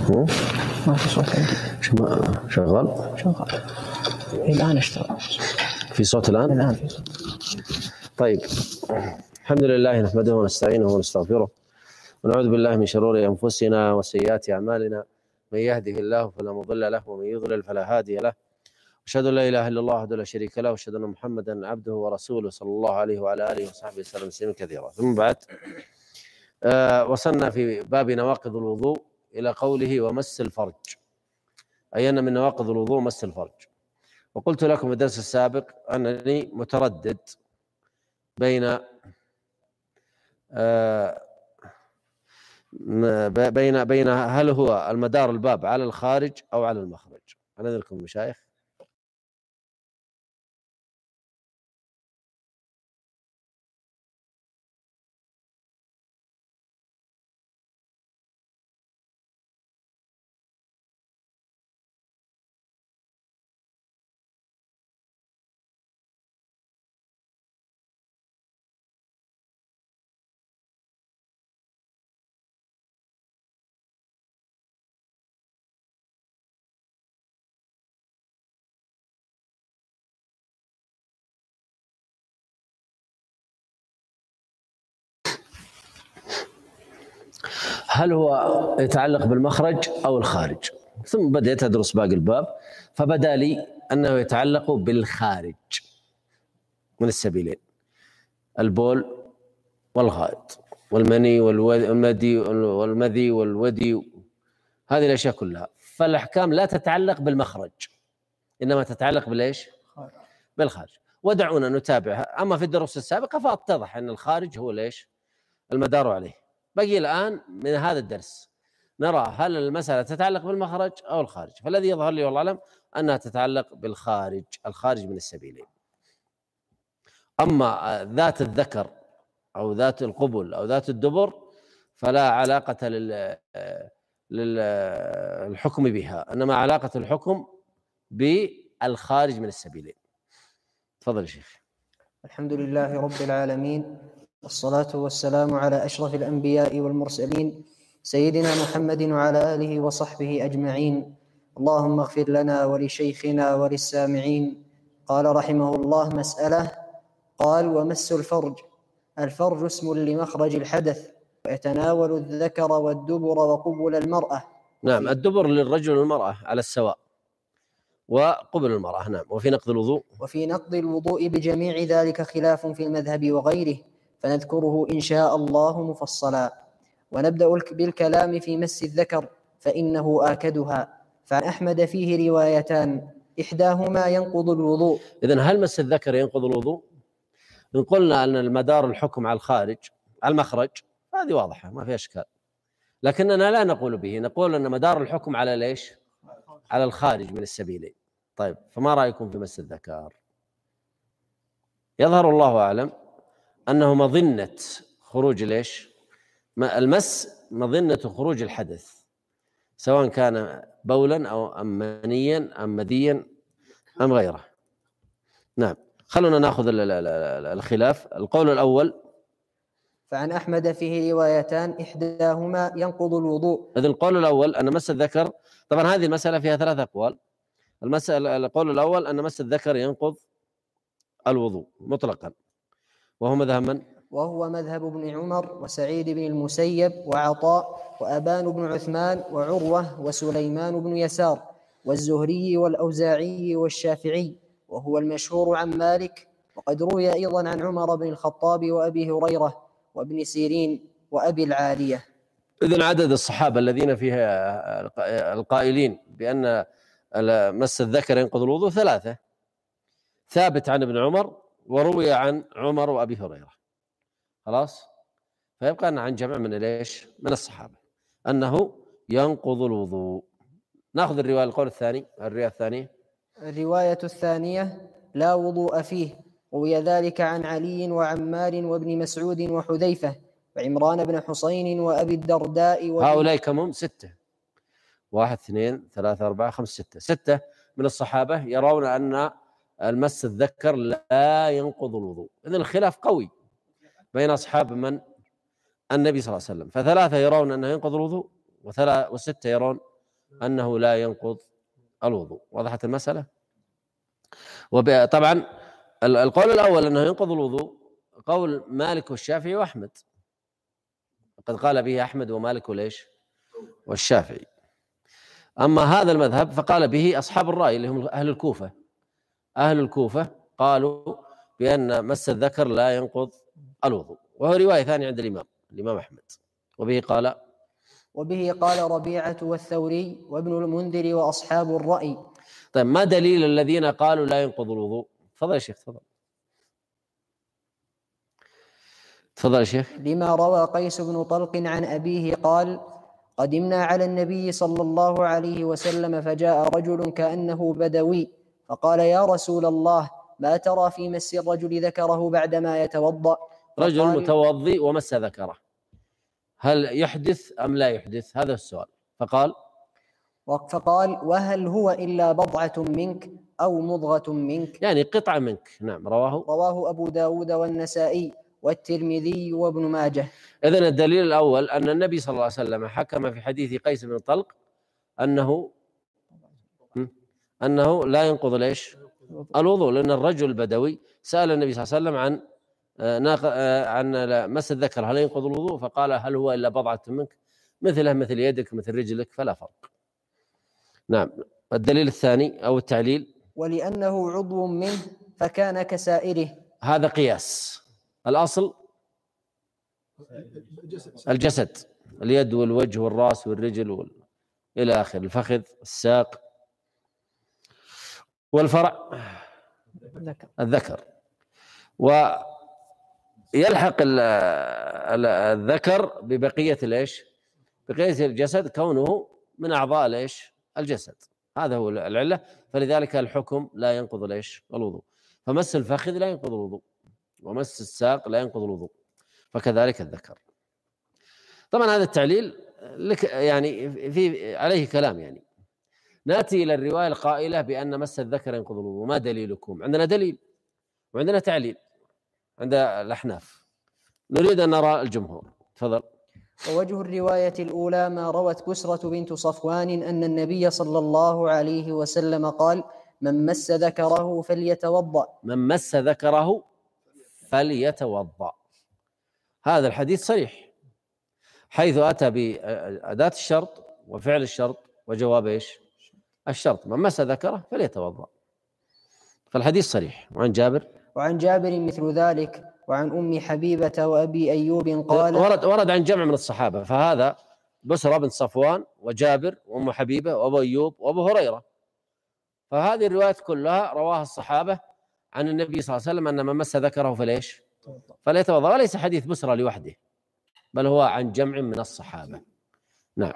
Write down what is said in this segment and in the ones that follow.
ما في صوت عندي. شغال. الآن اشتغل. في صوت الآن في صوت. طيب، الحمد لله نحمده ونستعينه ونستغفره ونعوذ بالله من شرور أنفسنا وسيئات أعمالنا. من يهده الله فلا مضل له ومن يضلل فلا هادي له. أشهد أن لا إله إلا الله وحده لا شريك له وأشهد أن محمدا عبده ورسوله صلى الله عليه وعلى آله وصحبه وسلم تسليما كثيرا. ثم بعد، وصلنا في باب نواقض الوضوء إلى قوله ومس الفرج، أي أن من نواقض الوضوء مس الفرج. وقلت لكم في الدرس السابق أنني متردد بين هل هو المدار الباب على الخارج أو على المخرج. أنا لكم مشايخ. هل هو يتعلق بالمخرج أو الخارج؟ ثم بدأت أدرس باقي الباب فبدا لي أنه يتعلق بالخارج من السبيلين: البول والغائط والمني والمذي والودي، هذه الأشياء كلها. فالأحكام لا تتعلق بالمخرج إنما تتعلق بالإيش؟ بالخارج. ودعونا نتابعها. أما في الدروس السابقة فاتضح أن الخارج هو ليش المدار عليه. بقي الآن من هذا الدرس نرى هل المسألة تتعلق بالمخرج أو الخارج. فالذي يظهر لي والله أعلم أنها تتعلق بالخارج، الخارج من السبيلين. أما ذات الذكر أو ذات القبل أو ذات الدبر فلا علاقة للحكم بها، إنما علاقة الحكم بالخارج من السبيلين. تفضل يا شيخ. الحمد لله رب العالمين، والصلاة والسلام على أشرف الأنبياء والمرسلين سيدنا محمد وعلى آله وصحبه أجمعين. اللهم اغفر لنا ولشيخنا وللسامعين. قال رحمه الله: مسألة. قال: ومس الفرج. الفرج اسم لمخرج الحدث، ويتناول الذكر والدبر وقبل المرأة. نعم، الدبر للرجل والمرأة على السواء، وقبل المرأة. نعم. وفي نقض الوضوء بجميع ذلك خلاف في المذهب وغيره، فنذكره إن شاء الله مفصلا. ونبدأ بالكلام في مس الذكر فإنه آكدها. فعن أحمد فيه روايتان، إحداهما ينقض الوضوء. إذن هل مس الذكر ينقض الوضوء؟ إن قلنا أن المدار الحكم على الخارج، على المخرج، هذه واضحة ما فيها إشكال، لكننا لا نقول به، نقول أن مدار الحكم على ليش؟ على الخارج من السبيلين. طيب، فما رأيكم في مس الذكر؟ يظهر الله أعلم أنه مظنة خروج ليش؟ المس مظنة خروج الحدث، سواء كان بولا أو منيا أم مذيا أم غيره. نعم، خلونا نأخذ الخلاف. القول الأول: فعن أحمد فيه روايتان، إحداهما ينقض الوضوء. إذن القول الأول أن مس الذكر، طبعا هذه المسألة فيها ثلاثة أقوال. القول الأول أن مس الذكر ينقض الوضوء مطلقا، وهو مذهب من؟ وهو مذهب ابن عمر وسعيد بن المسيب وعطاء وأبان بن عثمان وعروة وسليمان بن يسار والزهري والأوزاعي والشافعي، وهو المشهور عن مالك. وقد روي أيضا عن عمر بن الخطاب وأبي هريرة وابن سيرين وأبي العالية. إذن عدد الصحابة الذين فيها القائلين بأن مس الذكر ينقض الوضوء ثلاثة: ثابت عن ابن عمر، وروي عن عمر وأبي هريرة. خلاص، فيبقى أن عن جمع من ليش؟ من الصحابة أنه ينقض الوضوء. نأخذ الرواية. القول الثاني، الرواية الثانية: لا وضوء فيه. روي ذلك عن علي وعمار وابن مسعود وحذيفة وعمران بن حسين وأبي الدرداء هؤلاء كم؟ 6. 1 2 3 4 5 6 من الصحابة يرون أن المس الذكر لا ينقض الوضوء. إذن الخلاف قوي بين أصحاب من؟ النبي صلى الله عليه وسلم. ف3 يرون أنه ينقض الوضوء، و6 يرون أنه لا ينقض الوضوء. وضحت المسألة؟ وطبعا القول الأول أنه ينقض الوضوء قول مالك والشافعي وأحمد، قد قال به أحمد ومالك وليش والشافعي. أما هذا المذهب فقال به أصحاب الرأي اللي هم أهل الكوفة. أهل الكوفة قالوا بأن مس الذكر لا ينقض الوضوء، وهو رواية ثانية عند الإمام أحمد. وبه قال ربيعة والثوري وابن المنذر وأصحاب الرأي. طيب ما دليل الذين قالوا لا ينقض الوضوء؟ تفضل يا شيخ. تفضل يا شيخ. لما روى قيس بن طلق عن أبيه قال: قدمنا على النبي صلى الله عليه وسلم فجاء رجل كأنه بدوي فقال: يا رسول الله، ما ترى في مس الرجل ذكره بعدما يتوضأ؟ رجل متوضي ومس ذكره، هل يحدث أم لا يحدث؟ هذا السؤال. فقال: وهل هو إلا بضعة منك أو مضغة منك؟ يعني قطعة منك. نعم. رواه أبو داود والنسائي والترمذي وابن ماجه. إذن الدليل الأول أن النبي صلى الله عليه وسلم حكم في حديث قيس بن طلق أنه لا ينقض ليش الوضوء، لأن الرجل البدوي سأل النبي صلى الله عليه وسلم عن مس الذكر هل ينقض الوضوء، فقال: هل هو إلا بضعة منك، مثله مثل يدك مثل رجلك، فلا فرق. نعم. الدليل الثاني أو التعليل: ولأنه عضو منه فكان كسائره. هذا قياس. الأصل الجسد، اليد والوجه والرأس والرجل إلى آخر، الفخذ، الساق، والفرع الذكر. ويلحق الذكر ببقية بقية الجسد كونه من أعضاء الجسد. هذا هو العلة. فلذلك الحكم لا ينقض الوضوء. فمس الفخذ لا ينقض الوضوء، ومس الساق لا ينقض الوضوء، فكذلك الذكر. طبعا هذا التعليل لك يعني في عليه كلام. يعني نأتي إلى الرواية القائلة بأن مس الذكر ينقض الوضوء، ما دليلكم؟ عندنا دليل وعندنا تعليل عند الأحناف، نريد أن نرى الجمهور. تفضل. ووجه الرواية الأولى ما روت بسرة بنت صفوان أن النبي صلى الله عليه وسلم قال: من مس ذكره فليتوضأ. من مس ذكره فليتوضأ. هذا الحديث صريح، حيث أتى بأداة الشرط وفعل الشرط وجواب الشرط: من مس ذكره فليتوضأ. فالحديث صريح. وعن جابر مثل ذلك. وعن أم حبيبة وأبي أيوب قال: ورد عن جمع من الصحابة، فهذا بسرة بن صفوان وجابر وأم حبيبة وأبو أيوب وأبو هريرة. فهذه الروايات كلها رواها الصحابة عن النبي صلى الله عليه وسلم أن من مس ذكره فليتوضأ. وليس حديث بسرة لوحده، بل هو عن جمع من الصحابة. نعم.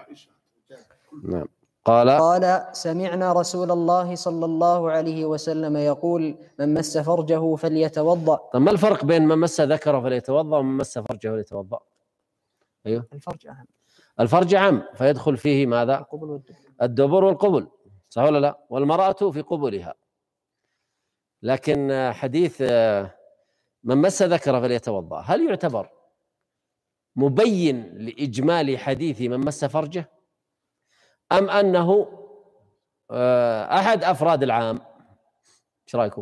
قال: سمعنا رسول الله صلى الله عليه وسلم يقول: من مس فرجه فليتوضأ. طيب ما الفرق بين من مس ذكره فليتوضأ ومن مس فرجه فليتوضأ؟ أيوه، الفرج عام، فيدخل فيه ماذا؟ الدبر والقبل، صح ولا لا؟ والمرأة في قبلها. لكن حديث من مس ذكره فليتوضأ هل يعتبر مبين لإجمالي حديث من مس فرجه، أم أنه أحد أفراد العام؟ ايش رأيكم؟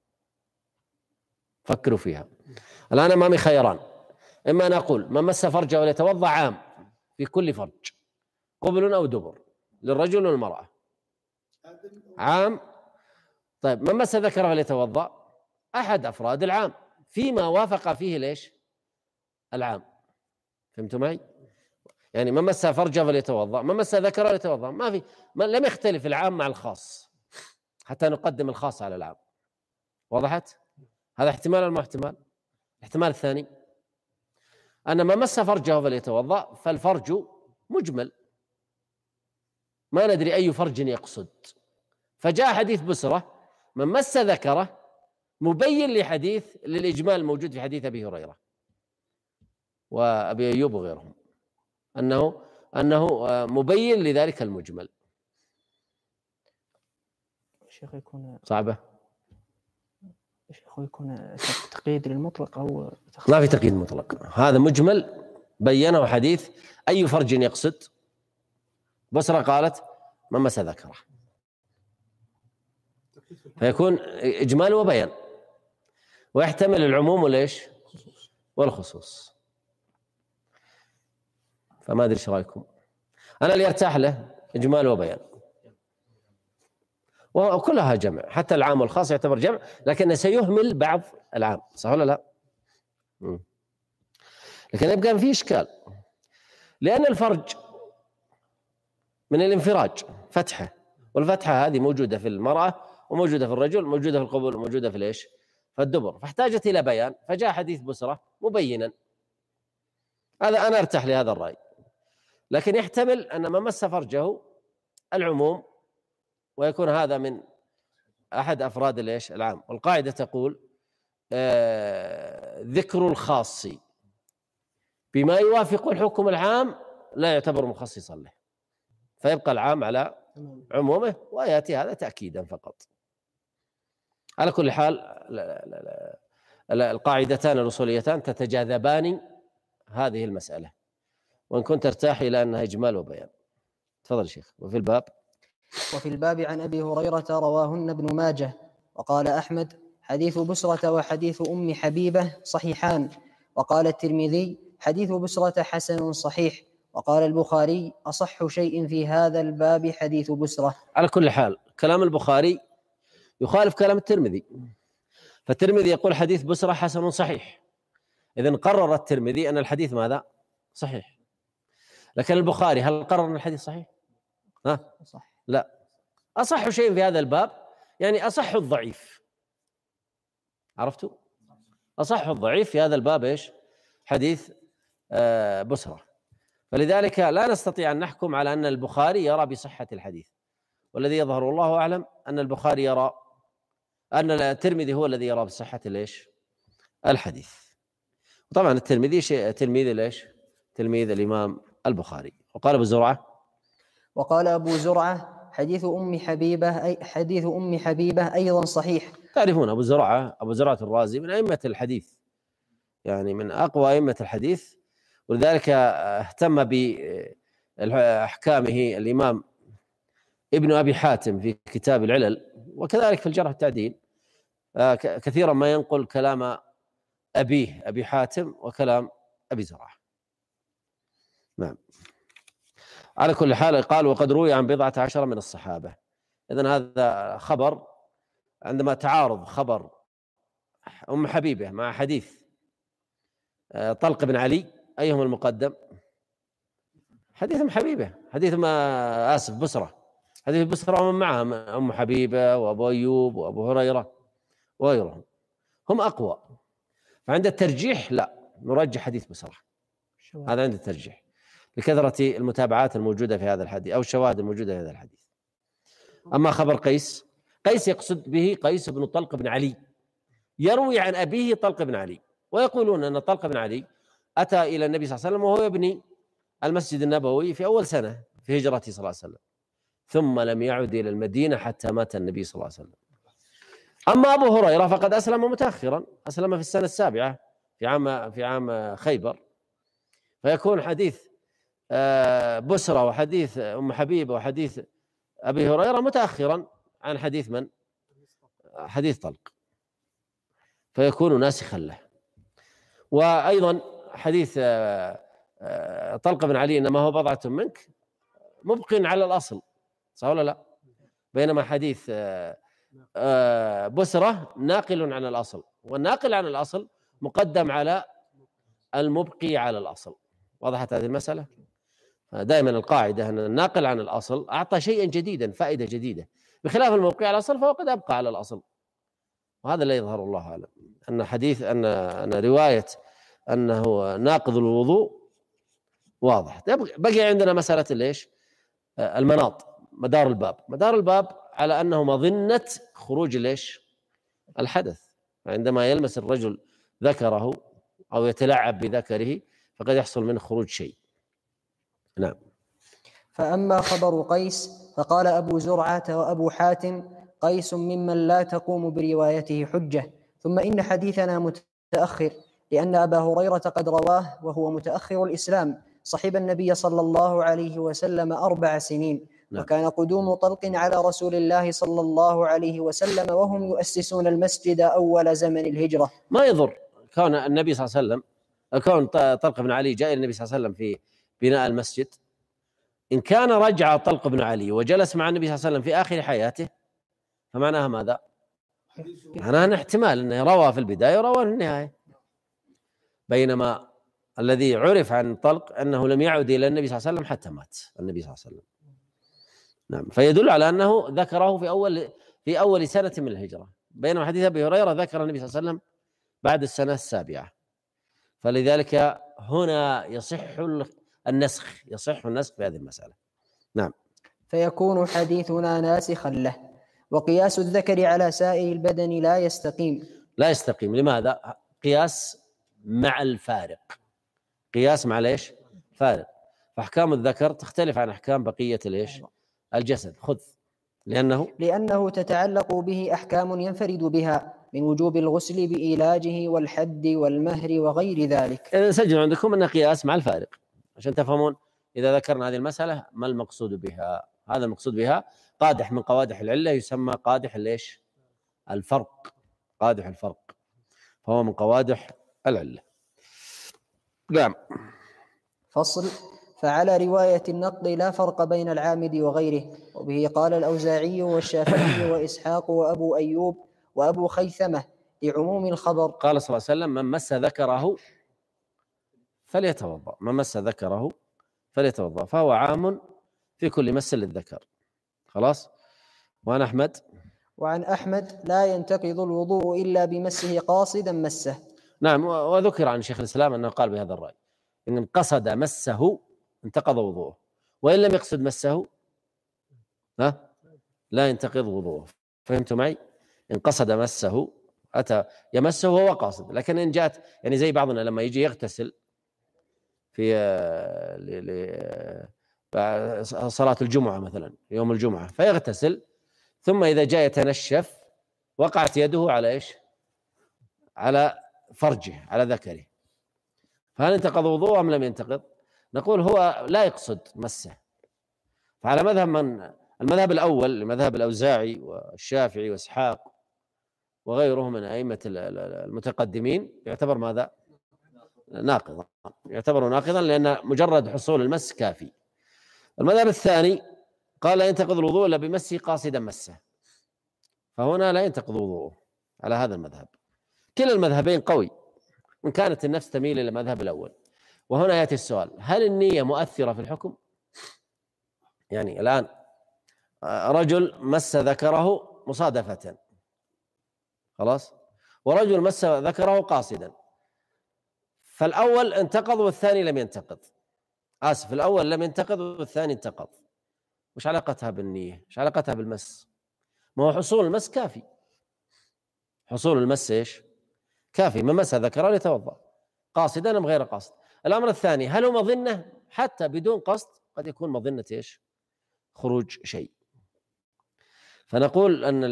فكروا فيها. الآن أمامي خيران: إما أن أقول من مس فرجه وليتوضأ عام في كل فرج، قبل أو دبر، للرجل والمرأة، عام. طيب من مس ذكره وليتوضأ أحد أفراد العام فيما وافق فيه العام. فهمتوا معي؟ يعني من مس فرجه فليتوضأ، من مس ذكره فليتوضأ، لم يختلف العام مع الخاص حتى نقدم الخاص على العام. وضحت؟ هذا احتمال ولا احتمال؟ الاحتمال الثاني أن من مس فرجه فليتوضأ، فالفرج مجمل، ما ندري أي فرج يقصد، فجاء حديث بسرة من مس ذكره مبين للإجمال الموجود في حديث أبي هريرة وأبي أيوب وغيرهم، أنه مبين لذلك المجمل. شيخ يكون صعبة. شيخ يكون تقييد للمطلق أو ما في تقييد مطلق، هذا مجمل بينه حديث أي فرج يقصد. بصرة قالت ما مس ذكره، فيكون إجمال وبيان، ويحتمل العموم وليش والخصوص. فما أدري إيش رأيكم؟ أنا اللي يرتاح له إجمال وبيان، وكلها جمع، حتى العام والخاص يعتبر جمع، لكنه سيهمل بعض العام، صح ولا لا؟ لكن يبقى في إشكال، لأن الفرج من الانفراج فتحة، والفتحة هذه موجودة في المرأة وموجودة في الرجل، موجودة في القبول وموجودة في ليش؟ في الدبر، فاحتاجت إلى بيان، فجاء حديث بسرة مبينا. هذا أنا أرتاح لهذا الرأي، لكن يحتمل أن ما مس فرجه العموم، ويكون هذا من أحد أفراد ليش العام. والقاعدة تقول ذكر الخاص بما يوافق الحكم العام لا يعتبر مخصصا له، فيبقى العام على عمومه، ويأتي هذا تأكيدا فقط. على كل حال القاعدتان الأصوليتان تتجاذبان هذه المسألة، وإن كنت ترتاح إلى أنها إجمال وبيان. تفضل شيخ. وفي الباب عن أبي هريرة رواهن ابن ماجه، وقال أحمد حديث بسرة وحديث أم حبيبة صحيحان، وقال الترمذي حديث بسرة حسن صحيح، وقال البخاري أصح شيء في هذا الباب حديث بسرة. على كل حال كلام البخاري يخالف كلام الترمذي، فالترمذي يقول حديث بسرة حسن صحيح، إذن قرر الترمذي أن الحديث ماذا؟ صحيح. لكن البخاري هل قرر أن الحديث صحيح؟ صح. لا، أصح شيء في هذا الباب يعني أصح الضعيف، عرفتوا؟ أصح الضعيف في هذا الباب إيش؟ حديث بسرة. فلذلك لا نستطيع أن نحكم على أن البخاري يرى بصحة الحديث، والذي يظهر والله أعلم أن البخاري يرى، أن الترمذي هو الذي يرى بصحة ليش الحديث. وطبعا الترمذي تلميذ ليش؟ تلميذ الإمام البخاري. وقال أبو زرعة حديث أم حبيبة أيضا صحيح. تعرفون أبو زرعة الرازي من أئمة الحديث، يعني من أقوى أئمة الحديث، ولذلك اهتم بأحكامه الإمام ابن أبي حاتم في كتاب العلل، وكذلك في الجرح والتعديل كثيرا ما ينقل كلام أبي حاتم وكلام أبي زرعة. نعم. على كل حال قال وقد روي عن 14 من الصحابة. إذن هذا خبر، عندما تعارض خبر أم حبيبة مع حديث طلق بن علي أيهما المقدم؟ حديث أم حبيبة، حديث بسرة، حديث بسرة ومن معها أم حبيبة وأبو أيوب وأبو هريرة وغيرهم هم أقوى، فعند الترجيح لا نرجح حديث بسرة، هذا عند الترجيح لكثرة المتابعات الموجودة في هذا الحديث أو الشواهد الموجودة في هذا الحديث. أما خبر قيس يقصد به قيس بن طلق بن علي، يروي عن أبيه طلق بن علي، ويقولون أن طلق بن علي أتى إلى النبي صلى الله عليه وسلم وهو يبني المسجد النبوي في أول سنة في هجرته صلى الله عليه وسلم، ثم لم يعد إلى المدينة حتى مات النبي صلى الله عليه وسلم. أما أبو هريرة فقد أسلم متأخرا، أسلم في السنة 7 في عام خيبر، فيكون حديث بسرة وحديث أم حبيبة وحديث أبي هريرة متأخرا عن حديث من؟ حديث طلق، فيكون ناسخا له. وأيضا حديث طلق بن علي إنما هو بضعة منك مبق على الأصل، صح ولا لا؟ بينما حديث بسرة ناقل عن الأصل، والناقل عن الأصل مقدم على المبقي على الأصل. وضحت هذه المسألة؟ دائما القاعدة أن الناقل عن الأصل أعطى شيئا جديدا، فائدة جديدة، بخلاف المبقي على الأصل فهو قد أبقى على الأصل. وهذا لا يظهر الله أعلم أن حديث أن رواية أنه ناقض الوضوء واضح. بقي عندنا مسألة ليش؟ المناط، مدار الباب على أنه مظنة خروج ليش؟ الحدث، عندما يلمس الرجل ذكره أو يتلاعب بذكره فقد يحصل منه خروج شيء. نعم. فأما خبر قيس فقال أبو زرعة وأبو حاتم قيس ممن لا تقوم بروايته حجة، ثم إن حديثنا متأخر لأن أبا هريرة قد رواه وهو متأخر الإسلام، صحب النبي صلى الله عليه وسلم 4 سنين، نعم. وكان قدوم طلق على رسول الله صلى الله عليه وسلم وهم يؤسسون المسجد أول زمن الهجرة. ما يضر كون النبي صلى الله عليه وسلم، كون طلق بن علي جاء النبي صلى الله عليه وسلم في بناء المسجد، إن كان رجع طلق بن علي وجلس مع النبي صلى الله عليه وسلم في آخر حياته فمعناها ماذا؟ معناها احتمال أنه روى في البداية وروى في النهاية، بينما الذي عرف عن طلق أنه لم يعد إلى النبي صلى الله عليه وسلم حتى مات النبي صلى الله عليه وسلم. نعم. فيدل على أنه ذكره في أول سنة من الهجرة، بينما حديث أبي هريرة ذكر النبي صلى الله عليه وسلم بعد السنة السابعة، فلذلك هنا يصح النسخ في هذه المسألة. نعم. فيكون حديثنا ناسخا له. وقياس الذكر على سائر البدن لا يستقيم. لماذا؟ قياس مع الفارق، قياس مع ليش؟ فارق. فأحكام الذكر تختلف عن أحكام بقية ليش؟ الجسد. خذ. لأنه تتعلق به أحكام ينفرد بها من وجوب الغسل بإيلاجه والحد والمهر وغير ذلك. سجلوا عندكم أن قياس مع الفارق عشان تفهمون إذا ذكرنا هذه المسألة ما المقصود بها. هذا المقصود بها قادح من قوادح العلة، يسمى قادح ليش؟ الفرق. قادح الفرق فهو من قوادح العلة. نعم. فصل. فعلى رواية النقل لا فرق بين العامد وغيره، وبه قال الأوزاعي والشافعي وإسحاق وأبو أيوب وأبو خيثمة لعموم الخبر. قال صلى الله عليه وسلم: من مس ذكره فليتوضأ، من مس ذكره فليتوضأ، فهو عام في كل مس للذكر. خلاص. وعن أحمد لا ينتقض الوضوء إلا بمسه قاصدا مسه. نعم. وذكر عن شيخ الإسلام أنه قال بهذا الرأي، إن قصد مسه انتقض وضوءه، وإن لم يقصد مسه لا ينتقض وضوءه. فهمتوا معي؟ إن قصد مسه أتى يمسه وهو قاصد، لكن إن جاءت يعني زي بعضنا لما يجي يغتسل في صلاة الجمعة مثلا يوم الجمعة، فيغتسل ثم إذا جاء يتنشف وقعت يده على إيش؟ على فرجه، على ذكره، فهل انتقض وضوءه أم لم ينتقض؟ نقول هو لا يقصد مسه. فعلى المذهب الأول لمذهب الأوزاعي والشافعي وإسحاق وغيرهم من أئمة المتقدمين يعتبر ماذا؟ ناقضا، يعتبر ناقضا لأن مجرد حصول المس كافي. المذهب الثاني قال لا ينتقض الوضوء إلا بمسه قاصدا مسه، فهنا لا ينتقض وضوءه على هذا المذهب. كلا المذهبين قوي إن كانت النفس تميل إلى المذهب الأول. وهنا يأتي السؤال: هل النية مؤثرة في الحكم؟ يعني الآن رجل مس ذكره مصادفة، خلاص، ورجل مس ذكره قاصدا، فالأول انتقض والثاني لم ينتقض. الأول لم ينتقض والثاني انتقض. وش علاقتها بالنية؟ وش علاقتها بالمس؟ ما هو حصول المس كافي. حصول المس إيش؟ كافي. من مس ذكره يتوضأ قاصدا أم غير قاصد. الأمر الثاني: هل هو مظنة؟ حتى بدون قصد قد يكون مظنة إيش؟ خروج شيء. فنقول أن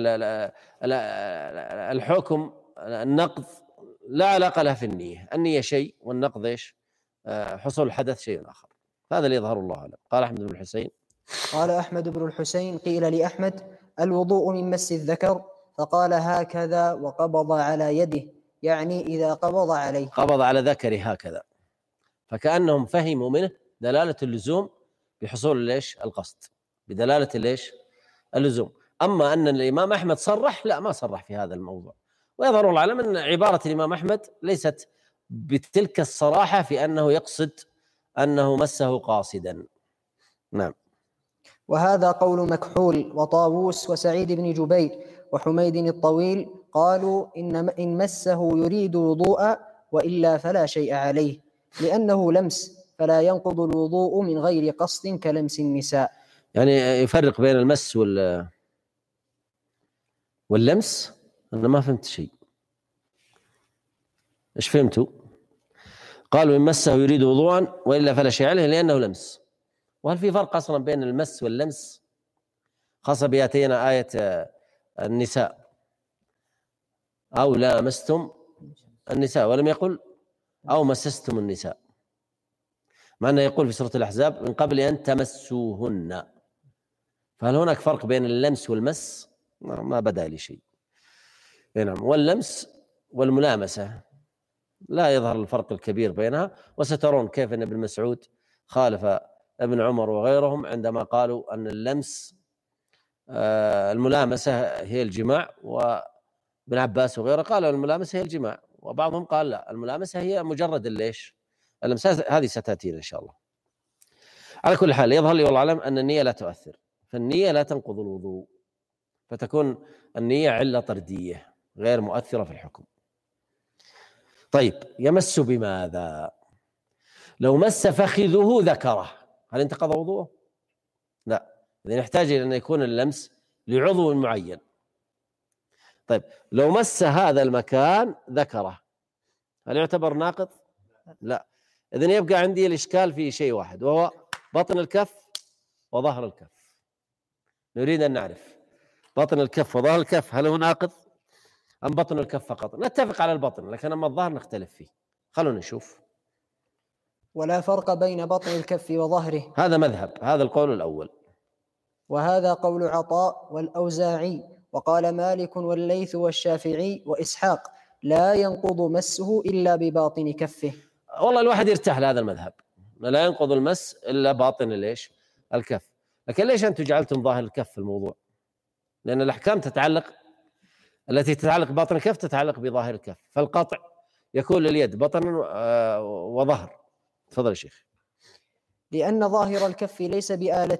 الحكم النقض لا علاقة له في النية. النية شيء والنقض إيش؟ حصول الحدث شيء آخر. هذا اللي يظهر الله أعلم. قال أحمد بن الحسين: قيل لأحمد: الوضوء من مس الذكر؟ فقال: هكذا وقبض على يده، يعني إذا قبض عليه، قبض على ذكره هكذا. فكأنهم فهموا منه دلالة اللزوم بحصول ليش؟ القصد، بدلالة ليش؟ اللزوم. أما أن الإمام أحمد صرح، لا، ما صرح في هذا الموضوع. ويظهر العلم أن عبارة الإمام أحمد ليست بتلك الصراحة في أنه يقصد أنه مسه قاصدا. نعم. وهذا قول مكحول وطاووس وسعيد بن جبير وحميد الطويل، قالوا إن مسه يريد وضوء وإلا فلا شيء عليه، لأنه لمس فلا ينقض الوضوء من غير قصد كلمس النساء. يعني يفرق بين المس واللمس. أنا ما فهمت شيء. إيش فهمتوا؟ قالوا إن مسه يريد وضوءا وإلا فلا شيء عليه لأنه لمس. وهل في فرق أصلا بين المس واللمس؟ خاصة بياتينا آية النساء: أو لامستم النساء، ولم يقل أو مسستم النساء، مع أنه يقول في سورة الأحزاب: من قبل أن تمسوهن. فهل هناك فرق بين اللمس والمس؟ ما بدا لي شيء. نعم. واللمس والملامسة لا يظهر الفرق الكبير بينها، وسترون كيف أن ابن مسعود خالف ابن عمر وغيرهم عندما قالوا أن اللمس الملامسة هي الجماع، وابن عباس وغيره قالوا الملامسة هي الجماع، وبعضهم قال لا، الملامسة هي مجرد الليش اللمس. هذه ستأتينا إن شاء الله. على كل حال يظهر لي والله أعلم أن النية لا تؤثر، فالنية لا تنقض الوضوء، فتكون النية علة طردية غير مؤثرة في الحكم. طيب، يمس بماذا؟ لو مس فخذه ذكره هل انتقض وضوءه؟ لا، إذن يحتاج إلى أن يكون اللمس لعضو معين. طيب، لو مس هذا المكان ذكره هل يعتبر ناقض؟ لا. إذن يبقى عندي الإشكال في شيء واحد، وهو بطن الكف وظهر الكف. نريد أن نعرف بطن الكف وظهر الكف هل هو ناقض أم بطن الكف فقط؟ نتفق على البطن، لكن أما الظهر نختلف فيه. خلونا نشوف. ولا فرق بين بطن الكف وظهره، هذا مذهب، هذا القول الأول. وهذا قول عطاء والأوزاعي، وقال مالك والليث والشافعي وإسحاق لا ينقض مسه إلا بباطن كفه. والله الواحد يرتاح لهذا المذهب، لا ينقض المس إلا باطن ليش الكف. لكن ليش أنتم جعلتم ظاهر الكف في الموضوع؟ لأن الأحكام التي تتعلق بباطن الكف تتعلق بظاهر الكف، فالقطع يكون لليد بطن وظهر. تفضل يا شيخ. لأن ظاهر الكف ليس بآلة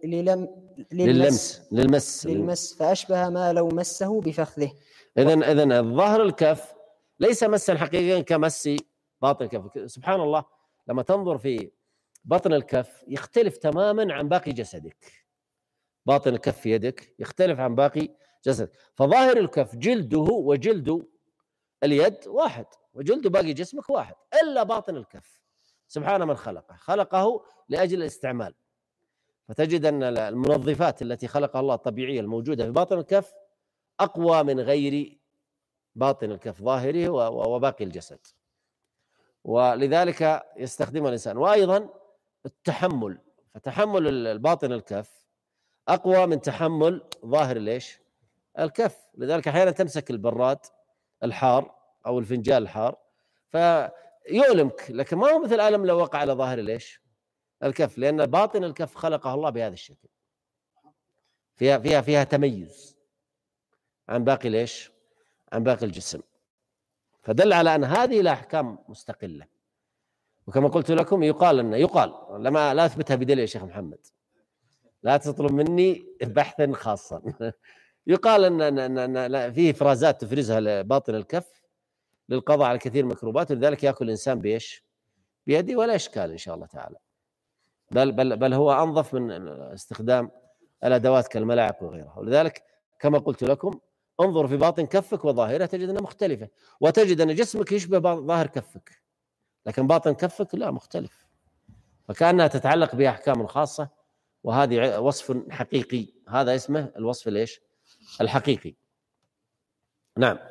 للمس فأشبه ما لو مسه بفخذه. إذن ظاهر الكف ليس مسا حقيقيا كمس باطن الكف. سبحان الله، لما تنظر في بطن الكف يختلف تماما عن باقي جسدك. باطن الكف في يدك يختلف عن باقي جسدك، فظاهر الكف جلده وجلد اليد واحد، وجلد باقي جسمك واحد، إلا باطن الكف. سبحان من خلقه لأجل الاستعمال. فتجد أن المنظفات التي خلقها الله الطبيعية الموجودة في باطن الكف أقوى من غير باطن الكف ظاهره وباقي الجسد، ولذلك يستخدمها الإنسان. وأيضا التحمل، فتحمل الباطن الكف أقوى من تحمل ظاهر ليش الكف. لذلك أحيانا تمسك البراد الحار أو الفنجان الحار فيؤلمك، لكن ما هو مثل الألم لو وقع على ظاهر ليش الكف، لأن باطن الكف خلقه الله بهذا الشكل، فيها تميز عن باقي ليش عن باقي الجسم، فدل على أن هذه الأحكام مستقلة. وكما قلت لكم يقال لما لا أثبتها بدليل يا شيخ محمد، لا تطلب مني بحثا خاصا. يقال أن فيه إفرازات تفرزها لباطن الكف للقضاء على كثير من الميكروبات، ولذلك يأكل الإنسان بيش بيدي ولا إشكال إن شاء الله تعالى. بل هو أنظف من استخدام الأدوات كالملاعق وغيرها. ولذلك كما قلت لكم انظر في باطن كفك وظاهره تجد أنها مختلفة، وتجد أن جسمك يشبه ظاهر كفك، لكن باطن كفك لا، مختلف، فكأنها تتعلق بأحكام خاصة، وهذه وصف حقيقي، هذا اسمه الوصف ليش الحقيقي. نعم.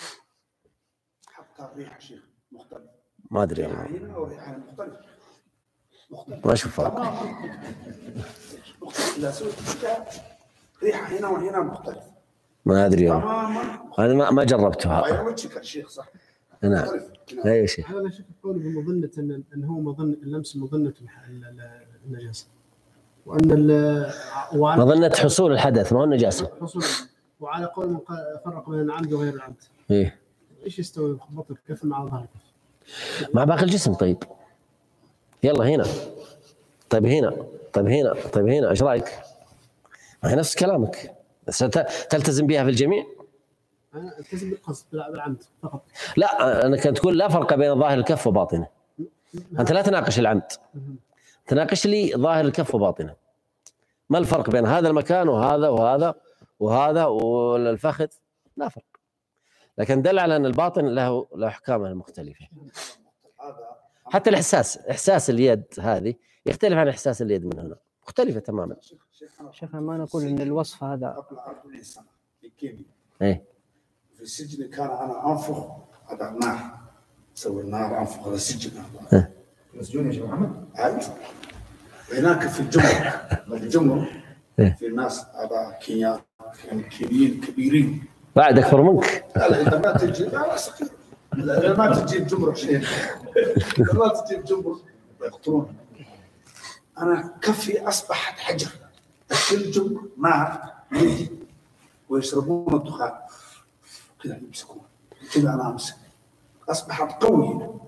حتى الريحة شيخ مختلف، ما أدري ريحة هنا وريحة مختلف. ما أشوف فرق. مختلف. لا سويت ريحة هنا وهنا مختلف. ما أدري تماما. أنا ما جربتها. بيولوجيك الشيخ صح. نعم. أي شيء. هذا شك قوله بمظنة أن هو اللمس مظنة النجاسة، وأن مظنة حصول الحدث ما هو النجاسة. وعلى قول من فرق بين العمد وغير العمد. إيه. إيش يستوي بطن الكف مع ظهر الكف؟ مع باقي الجسم. طيب يلا هنا، طيب هنا إيش رأيك؟ ما هي نفس كلامك، تلتزم بها في الجميع؟ أنا ألتزم بالقصد بالعمد فقط. لا، أنا كنت تقول لا فرق بين ظاهر الكف وباطنه. أنت لا تناقش العمد، تناقش لي ظاهر الكف وباطنه. ما الفرق بين هذا المكان وهذا والفخذ؟ لا فرق، لكن دل على أن الباطن له أحكامه المختلفة. حتى إحساس اليد هذه يختلف عن إحساس اليد من هنا، مختلفة تماما. شيخنا ما نقول أن الوصف هذا قبل 40 سنة في كينيا. إيه. في السجن كان أنا أنفخ على النار، سوي النار أنفخ على السجن. مسجون يا شيخ محمد؟ أيوة. هناك في الجمر في ناس هذا كينيا كبيرين بعد اكبر منك. لا انت ما تجي لا صغير، لا ما تجيب جمره شيخ، ما تجيب جمره يقتلون. انا كفي اصبحت حجر، كل جمره نار يجي ويشربون الدخان كذا يمسكون كذا، انا امسك اصبحت قويه.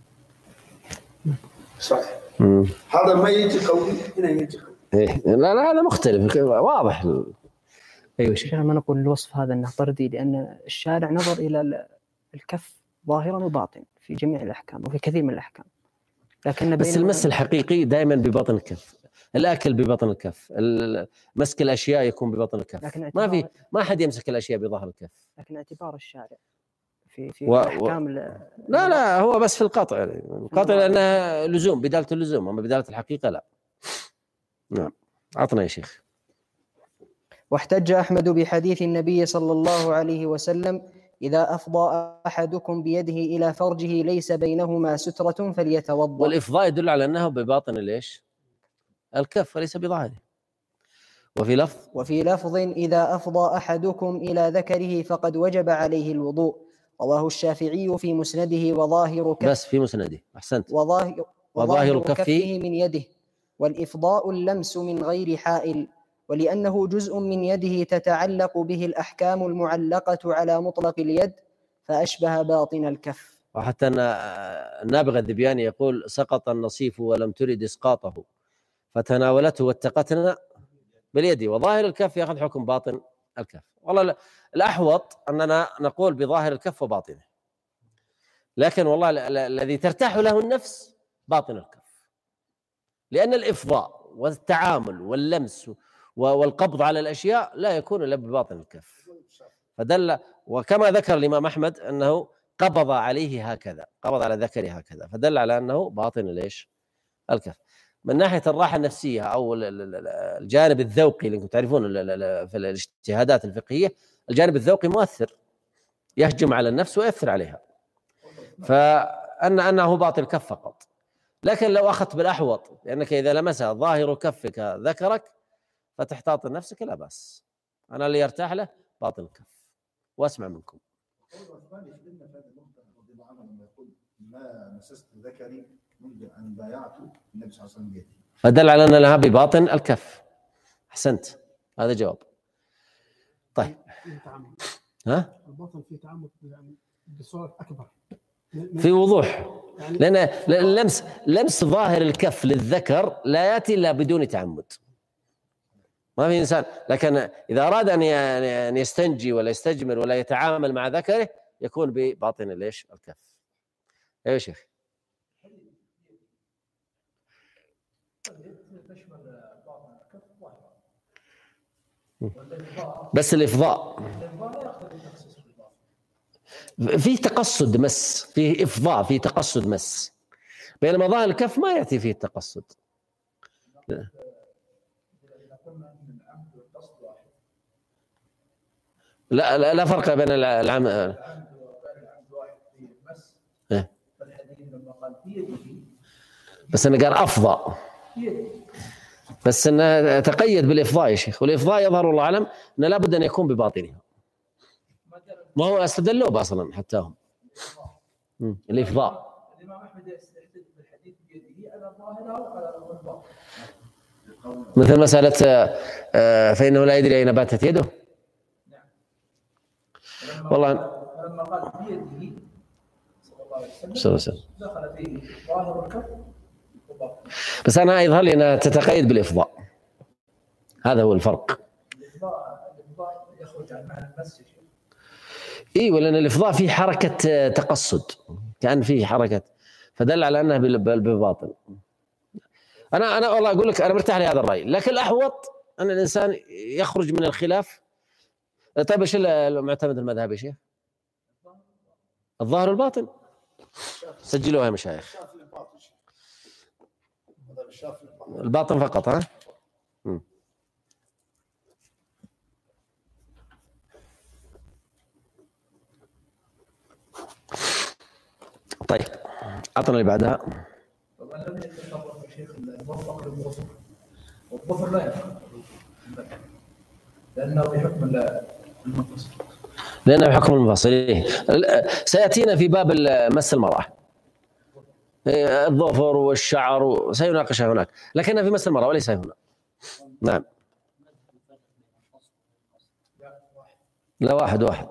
صحيح هذا ما يجي قوي هنا يجي قوي. إيه. لا هذا مختلف واضح. ايوه شيخ، ما نقول الوصف هذا انه طردي، لان الشارع نظر الى الكف ظاهرا وباطن في جميع الاحكام وفي كثير من الاحكام، لكن بس المس الحقيقي دائما ببطن الكف، الاكل ببطن الكف، مسك الاشياء يكون ببطن الكف. ما حد يمسك الاشياء بظهر الكف. لكن اعتبار الشارع في الاحكام لا هو بس في القطع، القطع لانه لزوم، بداله اللزوم، اما بداله الحقيقه لا. نعم عطنا يا شيخ. واحتج أحمد بحديث النبي صلى الله عليه وسلم: إذا أفضى أحدكم بيده إلى فرجه ليس بينهما سترة فليتوضأ. والإفضاء يدل على أنه بباطن ليش؟ الكف وليس بظاهره. وفي لفظ إذا أفضى أحدكم إلى ذكره فقد وجب عليه الوضوء. رواه الشافعي في مسنده وظاهر كفه، بس في مسنده أحسنت، وظاهر كفه من يده. والإفضاء اللمس من غير حائل، ولأنه جزء من يده تتعلق به الأحكام المعلقة على مطلق اليد، فأشبه باطن الكف. وحتى أن النابغة الذبياني يقول: سقط النصيف ولم ترد إسقاطه فتناولته واتقتنا باليد، وظاهر الكف يأخذ حكم باطن الكف. والله الأحوط أننا نقول بظاهر الكف وباطنه، لكن والله الذي ترتاح له النفس باطن الكف، لأن الإفضاء والتعامل واللمس والقبض على الأشياء لا يكون إلا بباطن الكف. فدل، وكما ذكر الإمام أحمد أنه قبض عليه هكذا، قبض على ذكره هكذا، فدل على أنه باطن ليش؟ الكف. من ناحية الراحة النفسية أو الجانب الذوقي اللي تعرفون في الاجتهادات الفقهية، الجانب الذوقي مؤثر، يهجم على النفس ويأثر عليها، فأنه باطن الكف فقط. لكن لو أخذت بالأحوط، لأنك إذا لمس ظاهر كفك ذكرك فتحتاط نفسك، لا بأس. أنا اللي يرتاح له باطن الكف. وأسمع منكم. ما مسست ذكري منذ أن بايعت النبي صلى الله عليه وسلم بيدي، فدل على أن لها بباطن الكف. أحسنت، هذا جواب. طيب ها؟ الباطن فيه تعمد بصورة أكبر، في وضوح، لأن لمس ظاهر الكف للذكر لا يأتي إلا بدون تعمد. ما في إنسان، لكن إذا أراد أن يستنجي ولا يستجمر ولا يتعامل مع ذكره يكون بباطن ليش؟ الكف. أيوة شيخ. بس الإفضاء فيه تقصد مس، فيه إفضاء، فيه تقصد مس، بينما ظاهر الكف ما يأتي فيه التقصد. لا فرق بين العام. بس أنا قال أفضى، بس أنه تقيد بالإفضاء يا شيخ، والإفضاء يظهر الله أعلم أنه لابد أن يكون بباطنها. ما هو استدلوا أصلا حتى هم الإفضاء. الإمام أحمد يستدل بالحديث بيده على ظاهره وعلى الباطن، مثل مسألة فإنه لا يدري أين باتت يده. والله لما قال بيده صلى الله عليه وسلم دخل فيه ظاهر الكف وباطن. بس أنا يظهر لي أنها تتقيد بالإفضاء، هذا هو الفرق. الإفضاء يخرج عن معنى المس. إيه، ولأن الإفضاء فيه حركة تقصد، كأن فيه حركة، فدل على أنها بالباطن. أنا والله أقول لك أنا مرتاح لهذا الرأي، لكن الأحوط أن الإنسان يخرج من الخلاف. طيب إيش المعتمد المذهب يا شيخ؟ الظاهر الباطن. سجلوها يا مشايخ، الباطن فقط. ها؟ طيب أعطنا اللي بعدها. طبعا لم يتصرف يا شيخ الموفق للظفر، والظفر لا يفعل لأنه بحكم المنفصل. لأنه بحكم المنفصل. سيأتينا في باب مس المرأة الظفر والشعر سيناقشها هناك، لكنها في مس المرأة وليس هنا. نعم. لا، واحد.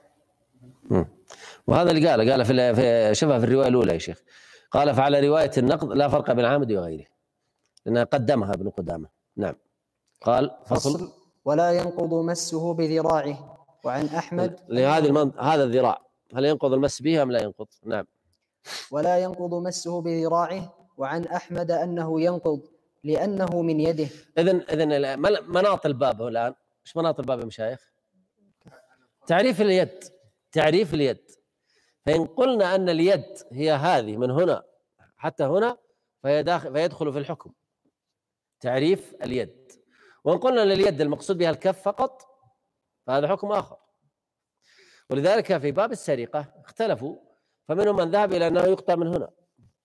وهذا اللي قال في شوفها في الرواية الأولى يا شيخ، قال فعلى رواية النقض لا فرق بين عامد وغيره، لأنها قدمها ابن قدامة. نعم. قال فصل ولا ينقض مسه بذراعه. وعن أحمد هذا الذراع هل ينقض المس به أم لا ينقض؟ نعم. ولا ينقض مسه بذراعه. وعن أحمد أنه ينقض لأنه من يده. إذن مناط الباب الآن، إيش مناط الباب يا مشايخ؟ تعريف اليد. فإن قلنا أن اليد هي هذه من هنا حتى هنا فيدخل في الحكم تعريف اليد. وإن قلنا أن اليد المقصود بها الكف فقط فهذا حكم آخر. ولذلك في باب السرقة اختلفوا، فمنهم من ذهب إلى أنه يقطع من هنا،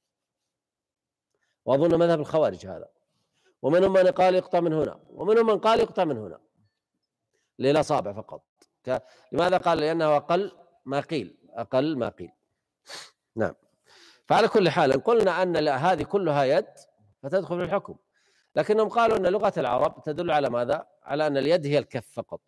وأظن مذهب الخوارج هذا، ومنهم من قال يقطع من هنا، ومنهم من قال يقطع من هنا للأصابع فقط. لماذا قال؟ لأنه أقل ما قيل. نعم. فعلى كل حال إن قلنا أن هذه كلها يد فتدخل في الحكم، لكنهم قالوا أن لغة العرب تدل على ماذا؟ على أن اليد هي الكف فقط،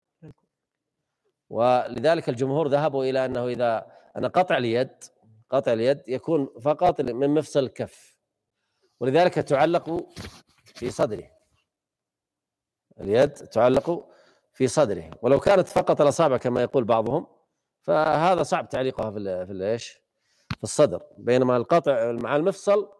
ولذلك الجمهور ذهبوا إلى أنه إذا أن قطع اليد يكون فقط من مفصل الكف، ولذلك تعلق في صدره. اليد تعلق في صدره، ولو كانت فقط الأصابع كما يقول بعضهم فهذا صعب تعليقها في الصدر، بينما القطع مع المفصل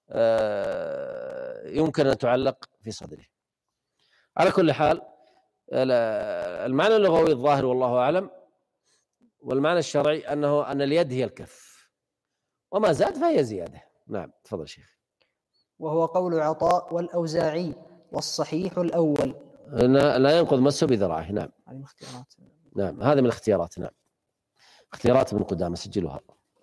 يمكن أن تعلق في صدره. على كل حال المعنى اللغوي الظاهر والله أعلم، والمعنى الشرعي أن اليد هي الكف، وما زاد فهي زيادة. نعم. تفضل شيخ. وهو قول عطاء والأوزاعي، والصحيح الأول لا ينقض مسه بذراعه. نعم. نعم، هذا من الاختيارات. نعم، اختيارات ابن قدامة سجلوها.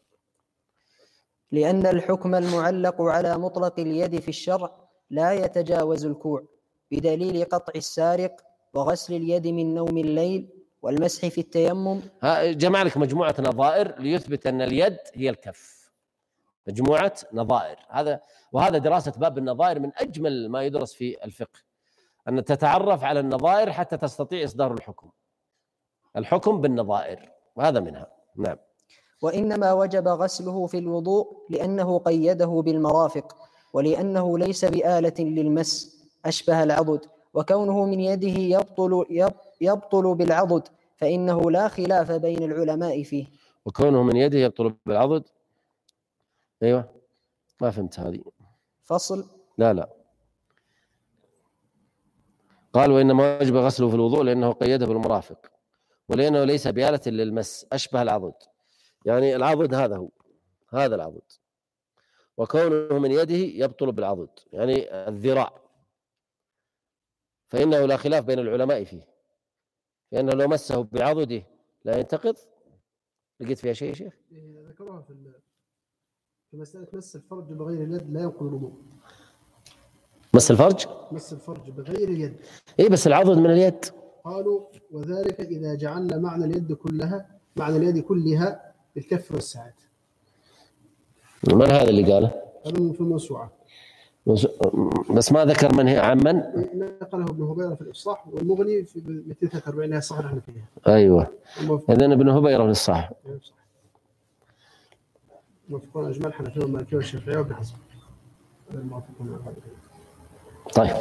لأن الحكم المعلق على مطلق اليد في الشرع لا يتجاوز الكوع، بدليل قطع السارق وغسل اليد من نوم الليل والمسح في التيمم. جمع لك مجموعة نظائر ليثبت أن اليد هي الكف، مجموعة نظائر. وهذا دراسة باب النظائر من أجمل ما يدرس في الفقه، أن تتعرف على النظائر حتى تستطيع إصدار الحكم بالنظائر، وهذا منها. نعم. وإنما وجب غسله في الوضوء لأنه قيده بالمرافق، ولأنه ليس بآلة للمس أشبه العضد، وكونه من يده يبطل بالعضد، فإنه لا خلاف بين العلماء فيه. وكونه من يده يبطل بالعضد، أيوة، ما فهمت هذه. فصل. لا قال وإنما وجب غسله في الوضوء لأنه قيده بالمرافق، ولأنه ليس بآلة للمس أشبه العضد، يعني العضد هذا العضد، وكونه من يده يبطل بالعضد يعني الذراع، فإنه لا خلاف بين العلماء فيه، لأنه لو مسه بعضده لا ينتقض. لقيت فيها شيء يا شيخ؟ ذكرها في مسألة مس الفرج بغير اليد لا ينقض الوضوء. مس الفرج بغير اليد، بس العضد من اليد. قالوا وذلك إذا جعلنا معنى اليد كلها بالكف والساعد. من هذا اللي قاله؟ هذا في الموسوعة، بس ما ذكر من هي عمن نقله ابن هبيرة في الإفصاح، والمغني في 243 صحيح احنا فيها. أيوة، إذن ابن هبيرة في الإفصاح. موافقون أجمال الحنفية والمالكية والشافعية وابن حزم. طيب،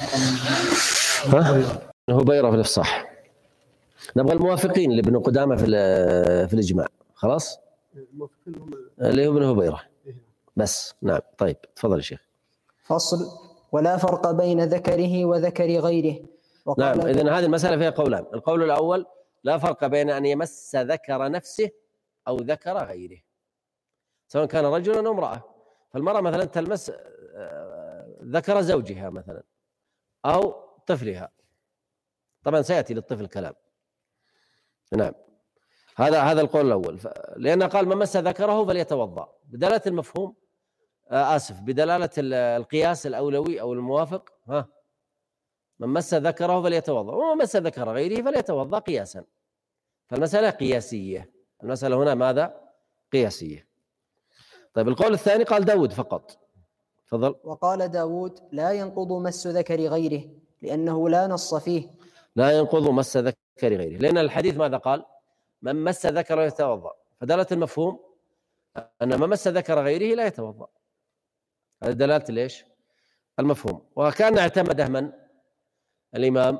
ابن هبيرة في الإفصاح. نبغى الموافقين لابن قدامة في الإجماع. خلاص، اللي هو ابن هبيرة بس. نعم. طيب، تفضل يا شيخ. فصل. ولا فرق بين ذكره وذكر غيره. نعم. إذن هذه المسألة فيها قولان. القول الأول لا فرق بين أن يمس ذكر نفسه أو ذكر غيره، سواء كان رجلا أو امرأة. فالمرأة مثلا تلمس ذكر زوجها مثلا أو طفلها، طبعا سيأتي للطفل كلام. نعم، هذا القول الأول، لأنه قال من مس ذكره فليتوضأ، بدلالة المفهوم، بدلالة القياس الأولوي أو الموافق. من مس ذكره فليتوضأ، ومن مس ذكر غيره فليتوضأ قياسا. فالمسألة قياسية، المسألة هنا ماذا؟ قياسية. طيب القول الثاني قال داود فقط. تفضل. وقال داود لا ينقض مس ذكر غيره لأنه لا نص فيه. لا ينقض مس ذكر غيره، لأن الحديث ماذا قال؟ من مس ذكره يتوضأ، فدلالة المفهوم أن من مس ذكر غيره لا يتوضأ. هذا دلالة ليش؟ المفهوم. وكان اعتمده من؟ الإمام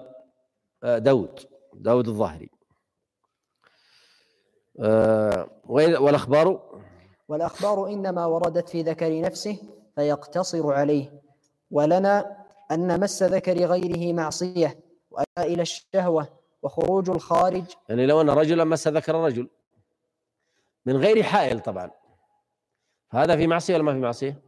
داود الظاهري. والأخبار إنما وردت في ذكر نفسه فيقتصر عليه، ولنا أن مس ذكر غيره معصية وأدى إلى الشهوة وخروج الخارج. يعني لو أن رجلا مس ذكر رجل من غير حائل طبعا، هذا في معصية ولا ما في معصية؟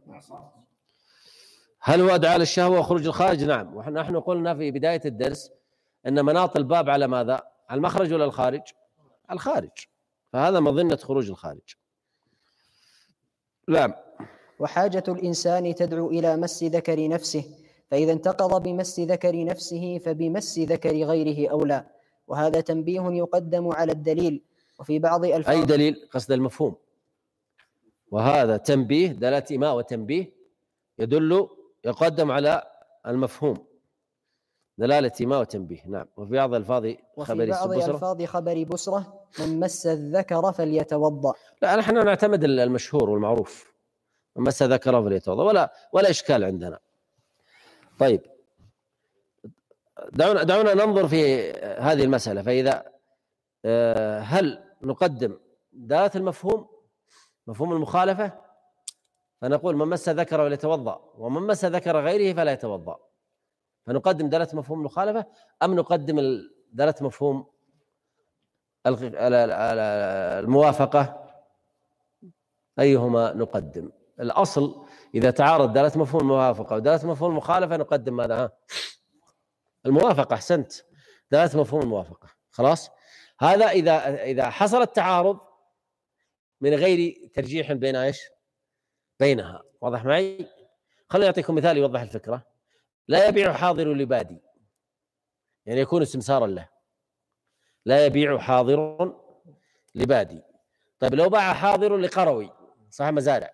هل هو أدعى للشهوة وخروج الخارج؟ نعم. ونحن قلنا في بداية الدرس أن مناط الباب على ماذا؟ على المخرج ولا الخارج؟ الخارج، فهذا مظنة خروج الخارج. نعم. وحاجة الإنسان تدعو إلى مس ذكر نفسه، فإذا انتقض بمس ذكر نفسه فبمس ذكر غيره أولى، وهذا تنبيه يقدم على الدليل. وفي بعض الألفاظ أي دليل؟ قصد المفهوم، وهذا تنبيه، دلالة إيماء وتنبيه يقدم على المفهوم، دلالة إيماء وتنبيه. نعم. وفي بعض ألفاظ خبر بسرة من مس الذكر فليتوضأ. لا، نحن نعتمد المشهور والمعروف، من مس ذكره فليتوضأ، ولا إشكال عندنا. طيب دعونا ننظر في هذه المسألة. فإذا هل نقدم دلالة المفهوم، مفهوم المخالفة، فنقول من مس ذكره فليتوضأ، ومن مس ذكر غيره فلا يتوضأ، فنقدم دلالة مفهوم المخالفة أم نقدم دلالة مفهوم الموافقة؟ أيهما نقدم؟ الأصل إذا تعارض دلالة مفهوم الموافقة ودلالة مفهوم المخالفة نقدم ماذا؟ الموافقة. أحسنت، دلالة مفهوم الموافقة. خلاص، هذا إذا حصل التعارض من غير ترجيح بينها. واضح معي؟ خليني أعطيكم مثال يوضح الفكرة. لا يبيع حاضر لبادي، يعني يكون استمسارا له. لا يبيع حاضر لبادي. طيب لو باع حاضر لقروي صاحب مزارع،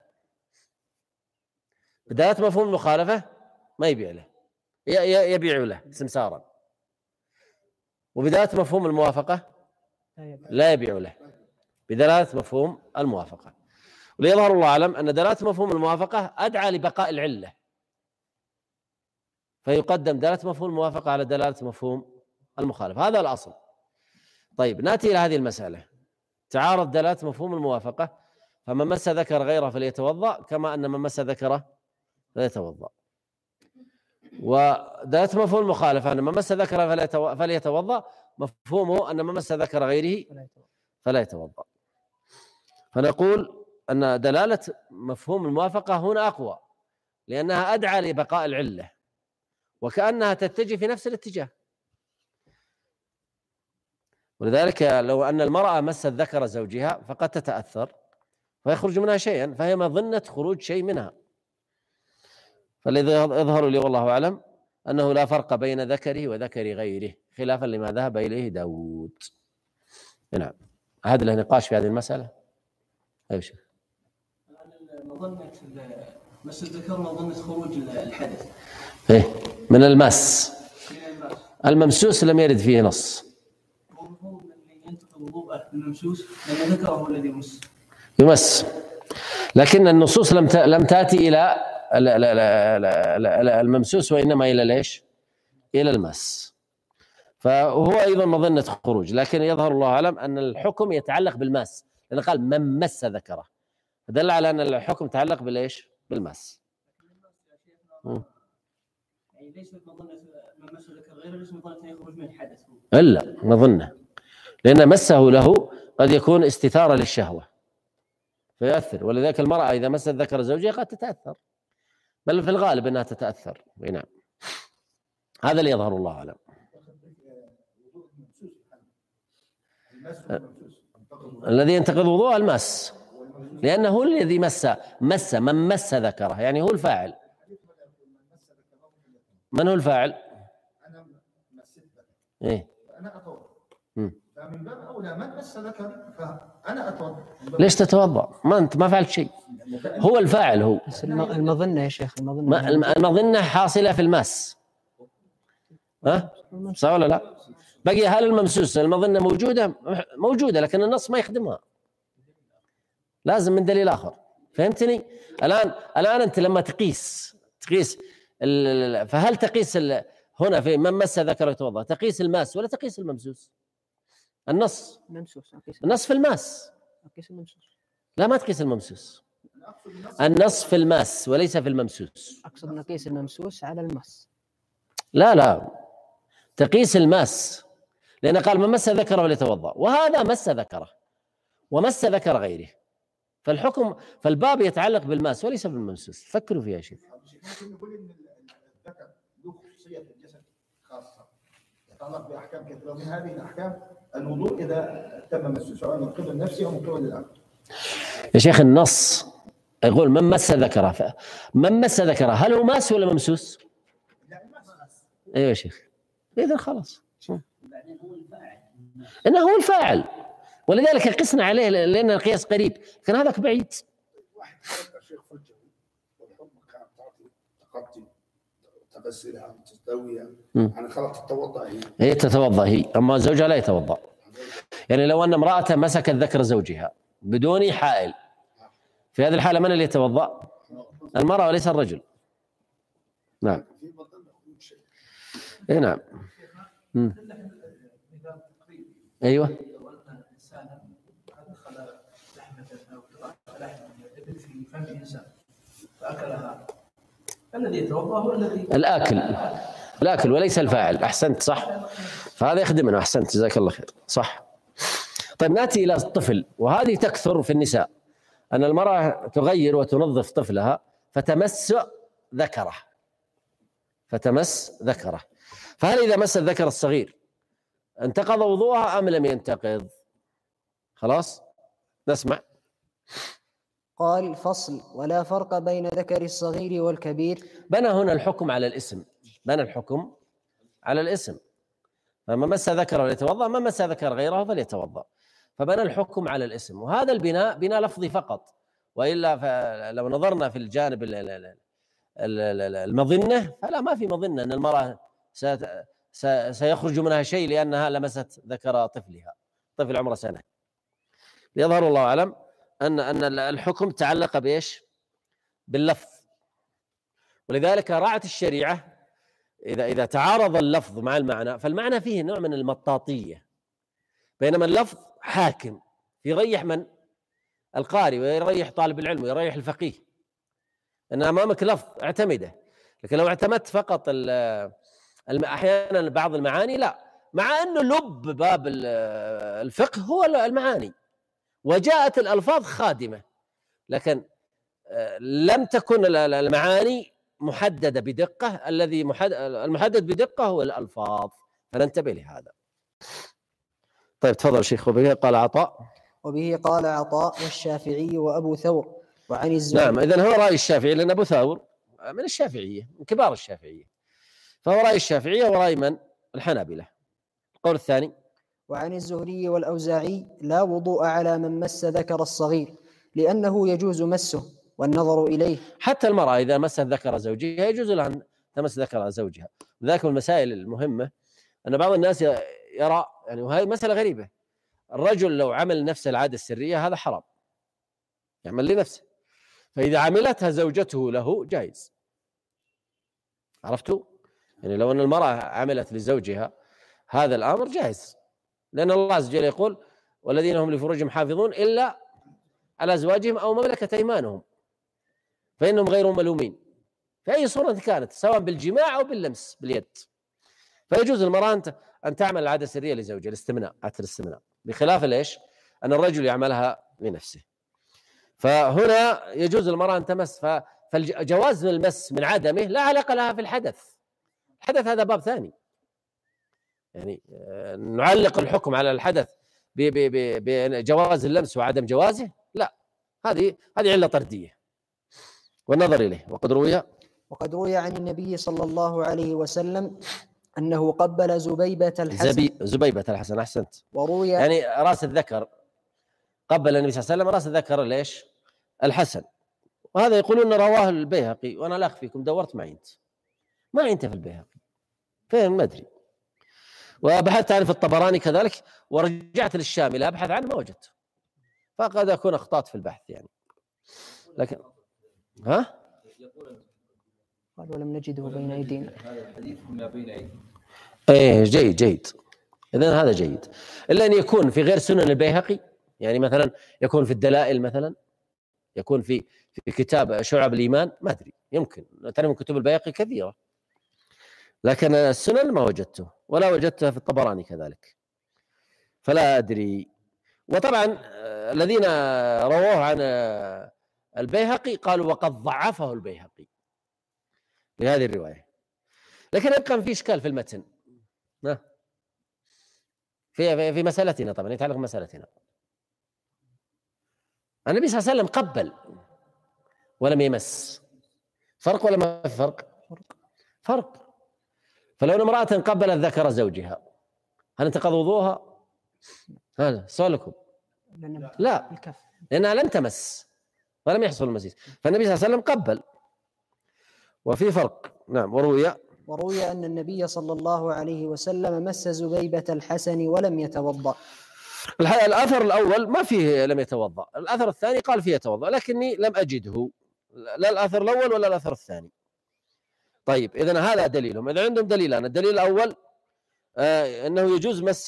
بدلالة مفهوم المخالفة ما يبيع له، يبيع له استمسارا. وبدلالة مفهوم الموافقة لا يبيع له، بدلالة مفهوم الموافقة. وليظهر الله أعلم أن دلالة مفهوم الموافقة أدعى لبقاء العلة، فيقدم دلالة مفهوم الموافقة على دلالة مفهوم المخالفة. هذا الأصل. طيب نأتي إلى هذه المسألة. تعارض دلالة مفهوم الموافقة، فمن مس ذكر غيره فليتوضأ، كما أن من مس ذكره فليتوضأ. ودلالة مفهوم المخالفة أن من مس ذكره فليتوضأ، مفهومه أن من مس ذكر غيره فلا يتوضأ. فنقول أن دلالة مفهوم الموافقة هنا أقوى، لأنها أدعى لبقاء العلة، وكأنها تتجه في نفس الاتجاه. ولذلك لو أن المرأة مست ذكر زوجها فقد تتأثر فيخرج منها شيئا، فهي مظنة خروج شيء منها. فالذي يظهر لي والله أعلم أنه لا فرق بين ذكره وذكر غيره، خلافا لما ذهب إليه داود. نعم. هذا له نقاش في هذه المسألة. أي شيء. مظنة مس الذكر مظنة خروج الحدث. إيه، من المس. الممسوس لم يرد فيه نص. هو اللي ينتقض وضوءه الممسوس لأن ذكره هو الذي يمس، لكن النصوص لم تأتي إلى الممسوس، وإنما إلى ليش؟ إلى المس. فهو أيضا مظنة خروج، لكن يظهر الله أعلم أن الحكم يتعلق بالمس، لأن قال من مس ذكره، فدل على أن الحكم يتعلق بالإيش؟ بالمس. يعني ليس مظنة من مس ذكر غيره، ليس مظنة يخرج من الحدث. إلا مظنة، لأن مسه له قد يكون استثارة للشهوة فيؤثر، ولذلك المرأة إذا مست ذكر زوجها قد تتأثر، بل في الغالب أنها تتأثر. نعم. هذا اللي يظهر الله أعلم. الذي ينتقض وضوء المس، لأنه هو الذي مس من مس ذكره، يعني هو الفاعل. من هو الفاعل؟ إيه؟ انا اتوضا. مم. فمن باب اولى من مس ذكري فانا اتوضا. ليش تتوضأ؟ ما أنت ما فعلت شيء، هو الفاعل هو. بس المظنة يا شيخ، المظنة المظنة حاصلة في الماس، ها؟ صح ولا لا؟ بقي هل الممسوس المظنة موجودة لكن النص ما يخدمها، لازم من دليل آخر. فهمتني؟ الآن أنت لما تقيس فهل تقيس هنا في من مس ذكر يتوضأ تقيس الماس ولا تقيس الممسوس؟ النص في الماس. لا، ما تقيس الممسوس، النص في الماس وليس في الممسوس. أقصد نقيس الممسوس على المس. لا، تقيس الماس، لأن قال من مس ذكره وليتوضأ، وهذا مس ذكره ومس ذكر غيره، فالباب يتعلق بالماس وليس بالممسوس. فكروا فيها يا شيخ. ممكن نقول ان الذكر له خصوصيه في الجسد خاصه تتعلق باحكام كثيره، ومن هذه الاحكام الوضوء اذا تم مسه سواء من قبل نفسه او من قبل الاخر. يا شيخ النص يقول من مس ذكره، من مس ذكره هل هو ماس ولا ممسوس؟ ايوه يا شيخ، اذا خلاص انه هو الفاعل، ولذلك قسنا عليه لان القياس قريب، لكن هذاك بعيد. واحد الشيخ فرجه والحكم كانت تغطي تغسلها تستويها، يعني خلاص تتوضا هي تتوضا هي، اما زوجها لا يتوضا. يعني لو ان امراه مسكت ذكر زوجها بدون حائل، في هذه الحاله من اللي يتوضا؟ المراه وليس الرجل. نعم. اي نعم. ايوه. لو ان انسانا ادخل لحمه او لحم ابل في فم انسان فاكلها، الذي يتوضا هو الذي الاكل وليس الفاعل. احسنت، صح، فهذا يخدمنا. احسنت، جزاك الله خير، صح. طيب ناتي الى الطفل، وهذه تكثر في النساء، ان المراه تغير وتنظف طفلها فتمس ذكره، فهل اذا مس الذكر الصغير انتقض وضوءها ام لم ينتقض؟ خلاص نسمع. قال: فصل: ولا فرق بين ذكر الصغير والكبير. بنى هنا الحكم على الاسم، فما مس ذكره فليتوضا، ما مس ذكر غيره فليتوضا، فبنى الحكم على الاسم. وهذا البناء بناء لفظي فقط، والا لو نظرنا في الجانب المظنه فلا، ما في مظنه ان المراه سيخرج منها شيء لانها لمست ذكر طفلها، طفل عمره سنه. يظهر الله اعلم ان الحكم تعلق بايش؟ باللفظ، ولذلك راعت الشريعه اذا تعارض اللفظ مع المعنى، فالمعنى فيه نوع من المطاطيه، بينما اللفظ حاكم يريح من؟ القارئ، ويريح طالب العلم، ويريح الفقيه. ان امامك لفظ اعتمده، لكن لو اعتمدت فقط احيانا بعض المعاني لا، مع انه لب باب الفقه هو المعاني، وجاءت الالفاظ خادمه، لكن لم تكن المعاني محدده بدقه. الذي المحدد بدقه هو الالفاظ، فننتبه لهذا. طيب تفضل شيخ. وبه قال عطاء والشافعي وابو ثور وعن الزهري. نعم، اذن هو راي الشافعي، لان ابو ثور من الشافعيه، من كبار الشافعيه، فهو راي الشافعيه وراي من؟ الحنابلة. القول الثاني: وعن الزهري والأوزاعي لا وضوء على من مس ذكر الصغير، لأنه يجوز مسه والنظر إليه. حتى المرأة إذا مست ذكر زوجها يجوز لها أن تمس ذكر زوجها. لذلك من المسائل المهمة أن بعض الناس يرى، يعني وهي مسألة غريبة، الرجل لو عمل نفس العادة السرية هذا حرام، يعمل لنفسه، فإذا عملتها زوجته له جائز. عرفتوا؟ يعني لو أن المرأة عملت لزوجها هذا الأمر جائز، لأن الله عز وجل يقول: والذين هم لفروجهم حافظون إلا على أزواجهم أو مملكة أيمانهم فإنهم غير ملومين في أي صورة كانت، سواء بالجماع أو باللمس باليد. فيجوز المرأة أن تعمل العادة السرية لزوجها، الاستمناء، عادة الاستمناء، بخلاف ليش؟ أن الرجل يعملها لنفسه. فهنا يجوز المرأة أن تمس، فالجواز المس من عدمه لا علاقة لها في الحدث. الحدث هذا باب ثاني، يعني نعلق الحكم على الحدث بجواز اللمس وعدم جوازه، لا، هذه علة طردية والنظر إليه. وقد روي عن النبي صلى الله عليه وسلم أنه قبل زبيبة الحسن. زبيبة الحسن، أحسنت. وروي يعني رأس الذكر، قبل النبي صلى الله عليه وسلم رأس الذكر ليش؟ الحسن. وهذا يقولون رواه البيهقي، وأنا لا أخفيكم دورت ما عندي في البيهقي فين ما أدري، وبحثت عنه في الطبراني كذلك، ورجعت للشاملة أبحث عنه ما وجدت، فقد أكون أخطأت في البحث يعني. لكن قال ولم نجده بين أيدينا. هذا الحديث ما بين أيدينا. إيه جيد. إذن هذا جيد، إلا أن يكون في غير سنن البيهقي، يعني مثلا يكون في الدلائل، مثلا يكون في كتاب شعب الإيمان، ما أدري، يمكن ترى كتب البيهقي كثيرة، لكن السنن ما وجدته، ولا وجدته في الطبراني كذلك، فلا أدري. وطبعا الذين رووه عن البيهقي قالوا وقد ضعفه البيهقي بهذه الرواية. لكن يبقى في إشكال في المتن في مسألتنا، طبعا يتعلق بمسألتنا. النبي صلى الله عليه وسلم قبل ولم يمس، فرق ولا ما في فرق. فلو ان امرأة قبلت ذكر زوجها هل انتقض وضوءها؟ هذا سؤالكم. لا، لأنها لم تمس ولم يحصل المسيس، فالنبي صلى الله عليه وسلم قبل، وفي فرق. نعم. وروي أن النبي صلى الله عليه وسلم مس زبيبة الحسن ولم يتوضأ. الأثر الأول ما فيه لم يتوضأ، الأثر الثاني قال فيه يتوضأ، لكني لم أجده، لا الأثر الأول ولا الأثر الثاني. طيب إذن هذا دليلهم. إذا عندهم دليلان، الدليل الأول أنه يجوز مس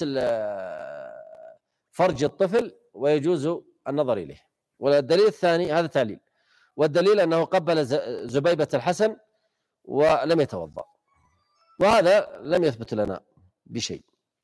فرج الطفل ويجوز النظر إليه، والدليل الثاني هذا تعليل، والدليل أنه قبل زبيبة الحسن ولم يتوضأ، وهذا لم يثبت لنا بشيء.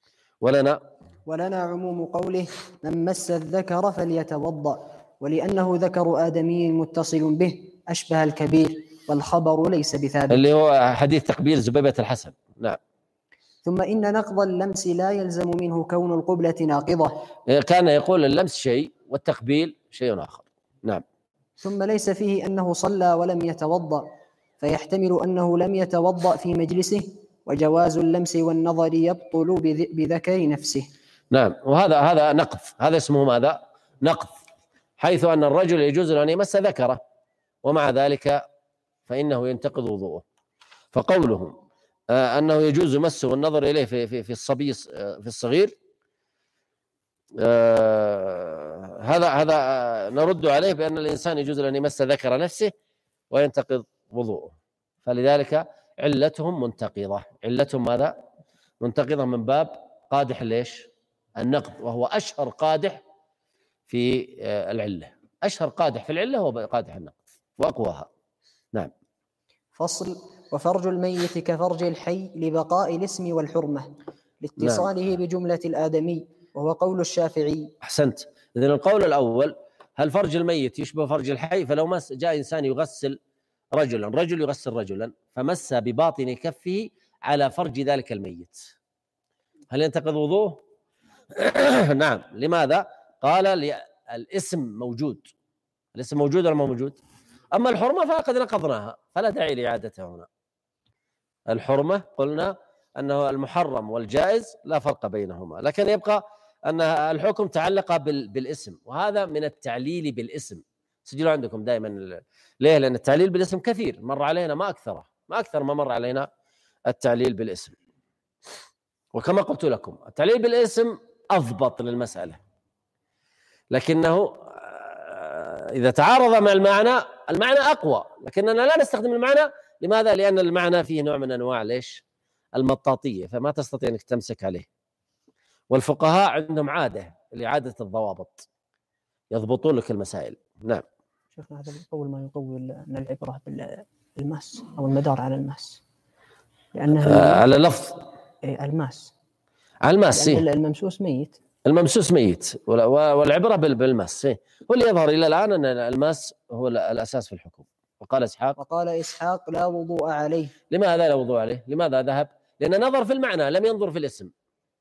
ولنا عموم قوله من مس الذكر فليتوضأ، ولأنه ذكر آدمي متصل به أشبه الكبير، والخبر ليس بثابت، اللي هو حديث تقبيل زبيبة الحسن. نعم. ثم إن نقض اللمس لا يلزم منه كون القبلة ناقضة. كان يقول اللمس شيء والتقبيل شيء آخر. نعم. ثم ليس فيه أنه صلى ولم يتوضأ، فيحتمل أنه لم يتوضأ في مجلسه، وجواز اللمس والنظر يبطل بذكر نفسه. نعم. وهذا نقض، هذا اسمه ماذا؟ نقض، حيث أن الرجل يجوز له أن يمس ذكره ومع ذلك فإنه ينتقض وضوءه. فقولهم أنه يجوز مسه والنظر إليه في الصبي في الصغير، هذا نرد عليه بأن الإنسان يجوز له أن يمس ذكر نفسه وينتقض وضوءه، فلذلك علتهم منتقضة. علتهم ماذا؟ منتقضة من باب قادح ليش؟ النقض، وهو أشهر قادح في العلة، أشهر قادح في العلة هو قادح النقض وأقواها. نعم. فصل. وفرج الميت كفرج الحي لبقاء الاسم والحرمة لاتصاله نعم. بجملة الآدمي، وهو قول الشافعي. أحسنت. إذن القول الأول، هل فرج الميت يشبه فرج الحي؟ فلو مس جاء إنسان يغسل رجل يغسل رجلا فمس بباطن كفه على فرج ذلك الميت، هل ينتقض وضوءه؟ نعم. لماذا؟ قال الاسم موجود. الاسم موجود ولا ما موجود؟ أما الحرمة فقد نقضناها فلا داعي لإعادتها هنا. الحرمة قلنا أنه المحرم والجائز لا فرق بينهما، لكن يبقى أن الحكم تعلق بالاسم، وهذا من التعليل بالاسم. سجلوا عندكم دائما. ليه؟ لأن التعليل بالاسم كثير مر علينا، ما أكثر ما مر علينا التعليل بالاسم. وكما قلت لكم التعليل بالاسم أضبط للمسألة، لكنه إذا تعارض مع المعنى أقوى، لكننا لا نستخدم المعنى. لماذا؟ لأن المعنى فيه نوع من أنواع ليش؟ المطاطية، فما تستطيع أنك تمسك عليه. والفقهاء عندهم عادة لإعادة الضوابط، يضبطون لك المسائل. نعم. شيخنا هذا القول ما يقول أن العبرة بالماس أو المدار على الماس، لأنه على لفظ الماس، على الماس. الممسوس ميت والعبرة بالماس. واللي يظهر إلى الآن أن الماس هو الأساس في الحكم. وقال إسحاق لا وضوء عليه. لماذا لا وضوء عليه؟ لماذا ذهب؟ لأن نظر في المعنى لم ينظر في الاسم،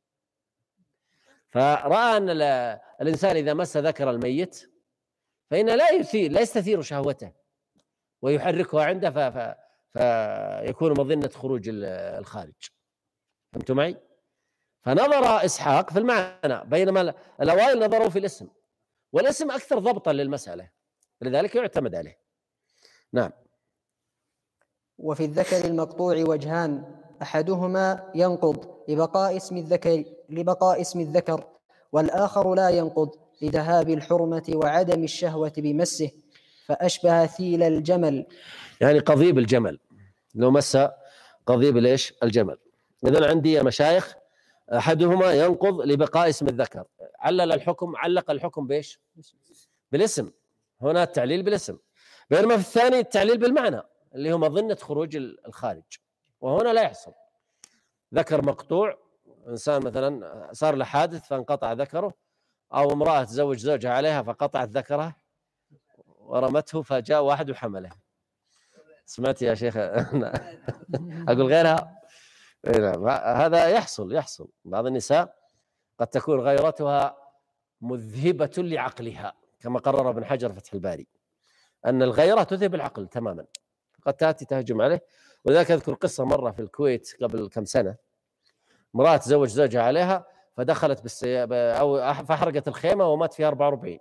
فرأى أن الإنسان إذا مس ذكر الميت فإن لا يستثير شهوته ويحركها عنده فيكون مظنة خروج الخارج. فهمتوا معي؟ فنظر إسحاق في المعنى بينما الأوائل نظروا في الاسم، والاسم أكثر ضبطا للمسألة لذلك يعتمد عليه. نعم. وفي الذكر المقطوع وجهان، أحدهما ينقض لبقاء اسم الذكر، والآخر لا ينقض لذهاب الحرمة وعدم الشهوة بمسه، فأشبه ثيل الجمل. يعني قضيب الجمل، لو مس قضيب ليش الجمل. إذن عندي يا مشايخ أحدهما ينقض لبقاء اسم الذكر، علق الحكم بإيش؟ بالاسم، هنا التعليل بالاسم، بينما في الثاني التعليل بالمعنى اللي هو مظنة خروج الخارج، وهنا لا يحصل. ذكر مقطوع، إنسان مثلا صار له حادث فانقطع ذكره، أو امرأة تزوج زوجها عليها فقطعت ذكرها ورمته فجاء واحد وحمله. سمعت يا شيخ؟ أقول غيرها. هذا يحصل. بعض النساء قد تكون غيرتها مذهبة لعقلها، كما قرر ابن حجر فتح الباري أن الغيرة تذهب العقل تماما، قد تأتي تهجم عليه. ولذلك أذكر قصة مرة في الكويت قبل كم سنة، امرأة تزوج زوجها عليها فدخلت فحرقت الخيمة ومات فيها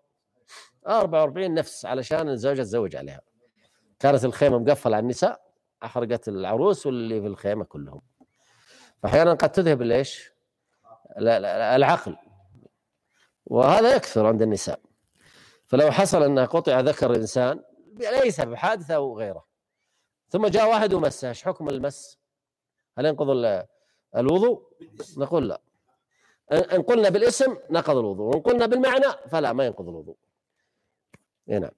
44 نفس علشان الزوجة تزوج عليها. كانت الخيمة مقفلة على النساء، أحرقت العروس واللي في الخيمة كلهم. فأحيانا قد تذهب ليش العقل، وهذا يكثر عند النساء. فلو حصل أنه قطع ذكر الإنسان ليس بحادثة أو غيره، ثم جاء واحد ومسه، ايش حكم المس؟ هل ينقض الوضوء؟ نقول لا. إن قلنا بالاسم نقض الوضوء، وإن قلنا بالمعنى فلا، ما ينقض الوضوء. نعم.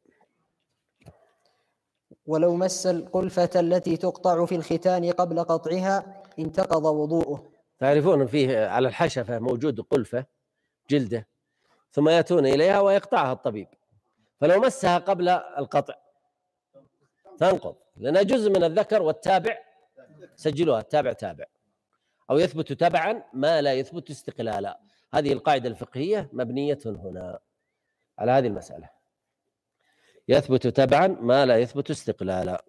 ولو مس القلفة التي تقطع في الختان قبل قطعها انتقض وضوءه. تعرفون فيه على الحشفة موجود قلفة جلدة، ثم يأتون إليها ويقطعها الطبيب، فلو مسها قبل القطع تنقض، لأنها جزء من الذكر، والتابع سجلوها، التابع تابع، أو يثبت تبعا ما لا يثبت استقلالا. هذه القاعدة الفقهية مبنية هنا على هذه المسألة، يثبت تبعا ما لا يثبت استقلالا.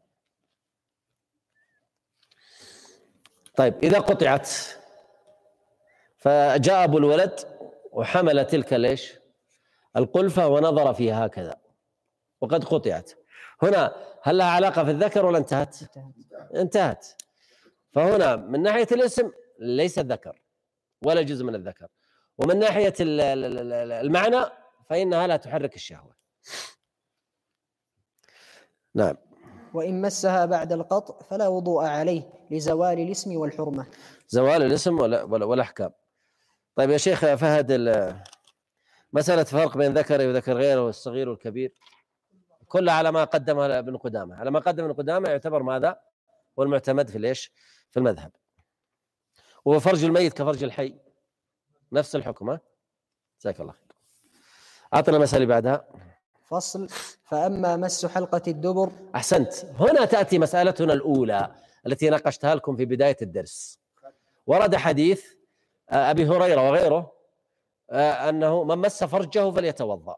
طيب إذا قطعت فجاء أبو الولد وحمل تلك ليش القلفة ونظر فيها هكذا وقد قطعت، هنا هل لها علاقة في الذكر ولا انتهت؟ انتهت. فهنا من ناحية الاسم ليس الذكر ولا جزء من الذكر، ومن ناحية المعنى فإنها لا تحرك الشهوة. نعم. وإن مسها بعد القطع فلا وضوء عليه لزوال الاسم والحرمة. زوال الاسم ولا أحكام. طيب يا شيخ فهد، مسألة فرق بين ذكر وذكر غيره والصغير والكبير كلها على ما قدمها ابن قدامة، على ما قدم ابن قدامة يعتبر ماذا؟ والمعتمد في ليش؟ في المذهب. وفرج الميت كفرج الحي نفس الحكم. جزاك الله خير. أعطنا المسألة بعدها. فصل. فأما مس حلقة الدبر. أحسنت. هنا تأتي مسألتنا الأولى التي ناقشتها لكم في بداية الدرس. ورد حديث أبي هريرة وغيره أنه من مس فرجه فليتوضأ،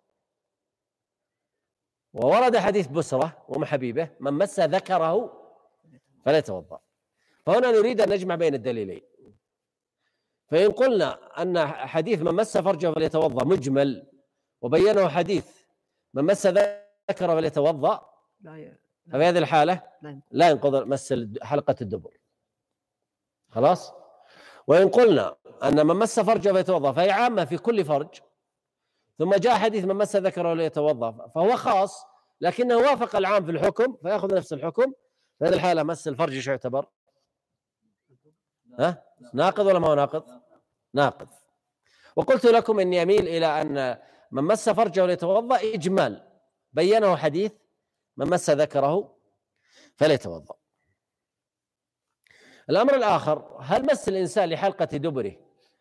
وورد حديث بسرة وأم حبيبة من مس ذكره فليتوضأ. فهنا نريد أن نجمع بين الدليلين. فإن قلنا أن حديث من مس فرجه فليتوضأ مجمل، وبينه حديث من مس ذكره فليتوضأ، ففي هذه الحالة لا ينقض مس حلقة الدبر. خلاص. وإن قلنا أن من مس فرجه فليتوضأ فهي عامة في كل فرج، ثم جاء حديث من مس ذكره فليتوضأ فهو خاص لكنه وافق العام في الحكم فيأخذ نفس الحكم، في هذه الحالة مس الفرج ايش يعتبر؟ ناقض ولا ما هو ناقض؟ ناقض. وقلت لكم إني أميل إلى أن من مس فرجه ليتوضأ إجمال، بينه حديث من مس ذكره فليتوضأ. الأمر الآخر، هل مس الإنسان لحلقة دبره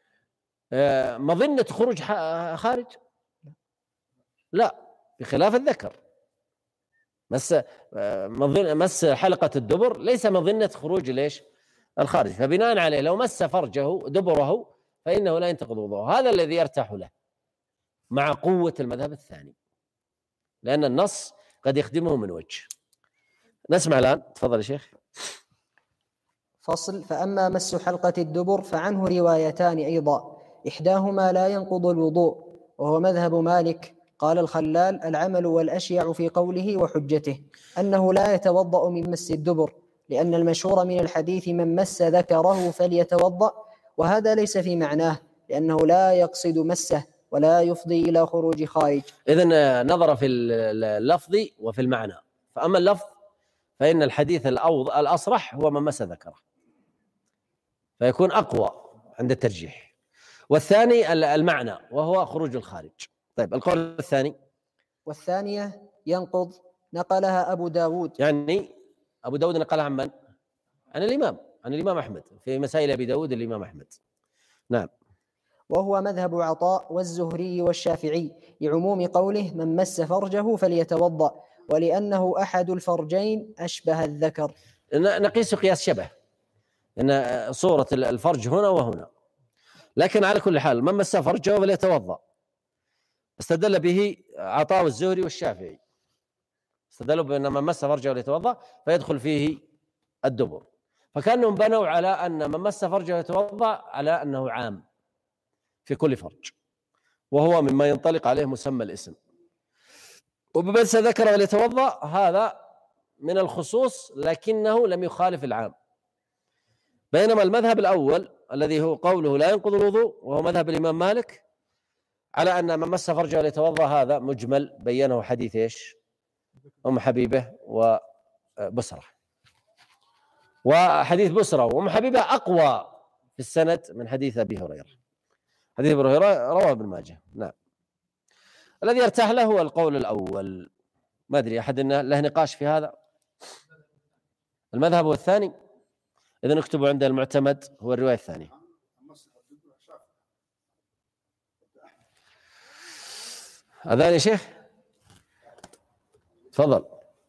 مظنة خروج خارج؟ لا، بخلاف الذكر. مس حلقة الدبر ليس مظنة خروج ليش الخارج، فبناء عليه لو مس فرجه دبره فإنه لا ينتقض وضوءه. هذا الذي يرتاح له مع قوة المذهب الثاني، لأن النص قد يخدمه من وجه. نسمع الآن، تفضل يا شيخ. فصل. فأما مس حلقة الدبر فعنه روايتان أيضا، إحداهما لا ينقض الوضوء وهو مذهب مالك. قال الخلال: العمل والأشيع في قوله وحجته أنه لا يتوضأ من مس الدبر، لأن المشهور من الحديث من مس ذكره فليتوضأ، وهذا ليس في معناه، لأنه لا يقصد مسه ولا يفضي إلى خروج خارج. إذن نظر في اللفظ وفي المعنى. فأما اللفظ فإن الحديث الأصرح هو من مس ذكره، فيكون أقوى عند الترجيح. والثاني المعنى وهو خروج الخارج. طيب القول الثاني. والثانية ينقض، نقلها أبو داود. يعني أبو داود نقلها عن من؟ عن الإمام أحمد، في مسائل أبي داود الإمام أحمد. نعم. وهو مذهب عطاء والزهري والشافعي، لعموم قوله من مس فرجه فليتوضأ، ولأنه أحد الفرجين أشبه الذكر. نقيس قياس شبه، إن صورة الفرج هنا وهنا، لكن على كل حال من مس فرجه فليتوضأ استدل به عطاء والزهري والشافعي، استدلوا بأن من مس فرجه فليتوضأ فيدخل فيه الدبر، فكأنهم بنوا على أن من مس فرجه فليتوضأ على أنه عام في كل فرج، وهو مما ينطلق عليه مسمى الاسم. وبمس ذكر فليتوضأ هذا من الخصوص لكنه لم يخالف العام. بينما المذهب الأول الذي هو قوله لا ينقض الوضوء وهو مذهب الإمام مالك على أن من مس فرجه فليتوضأ هذا مجمل، بينه حديث إيش؟ أم حبيبة وبصرة. وحديث بصرة وأم حبيبة أقوى في السند من حديث أبي هريرة. حديث أبي هريرة رواه ابن ماجه. نعم. الذي يرتاح له هو القول الأول. ما أدري أحد له نقاش في هذا. المذهب هو الثاني. إذن اكتبوا عند المعتمد هو الرواية الثانية. أذان يا شيخ؟ تفضل.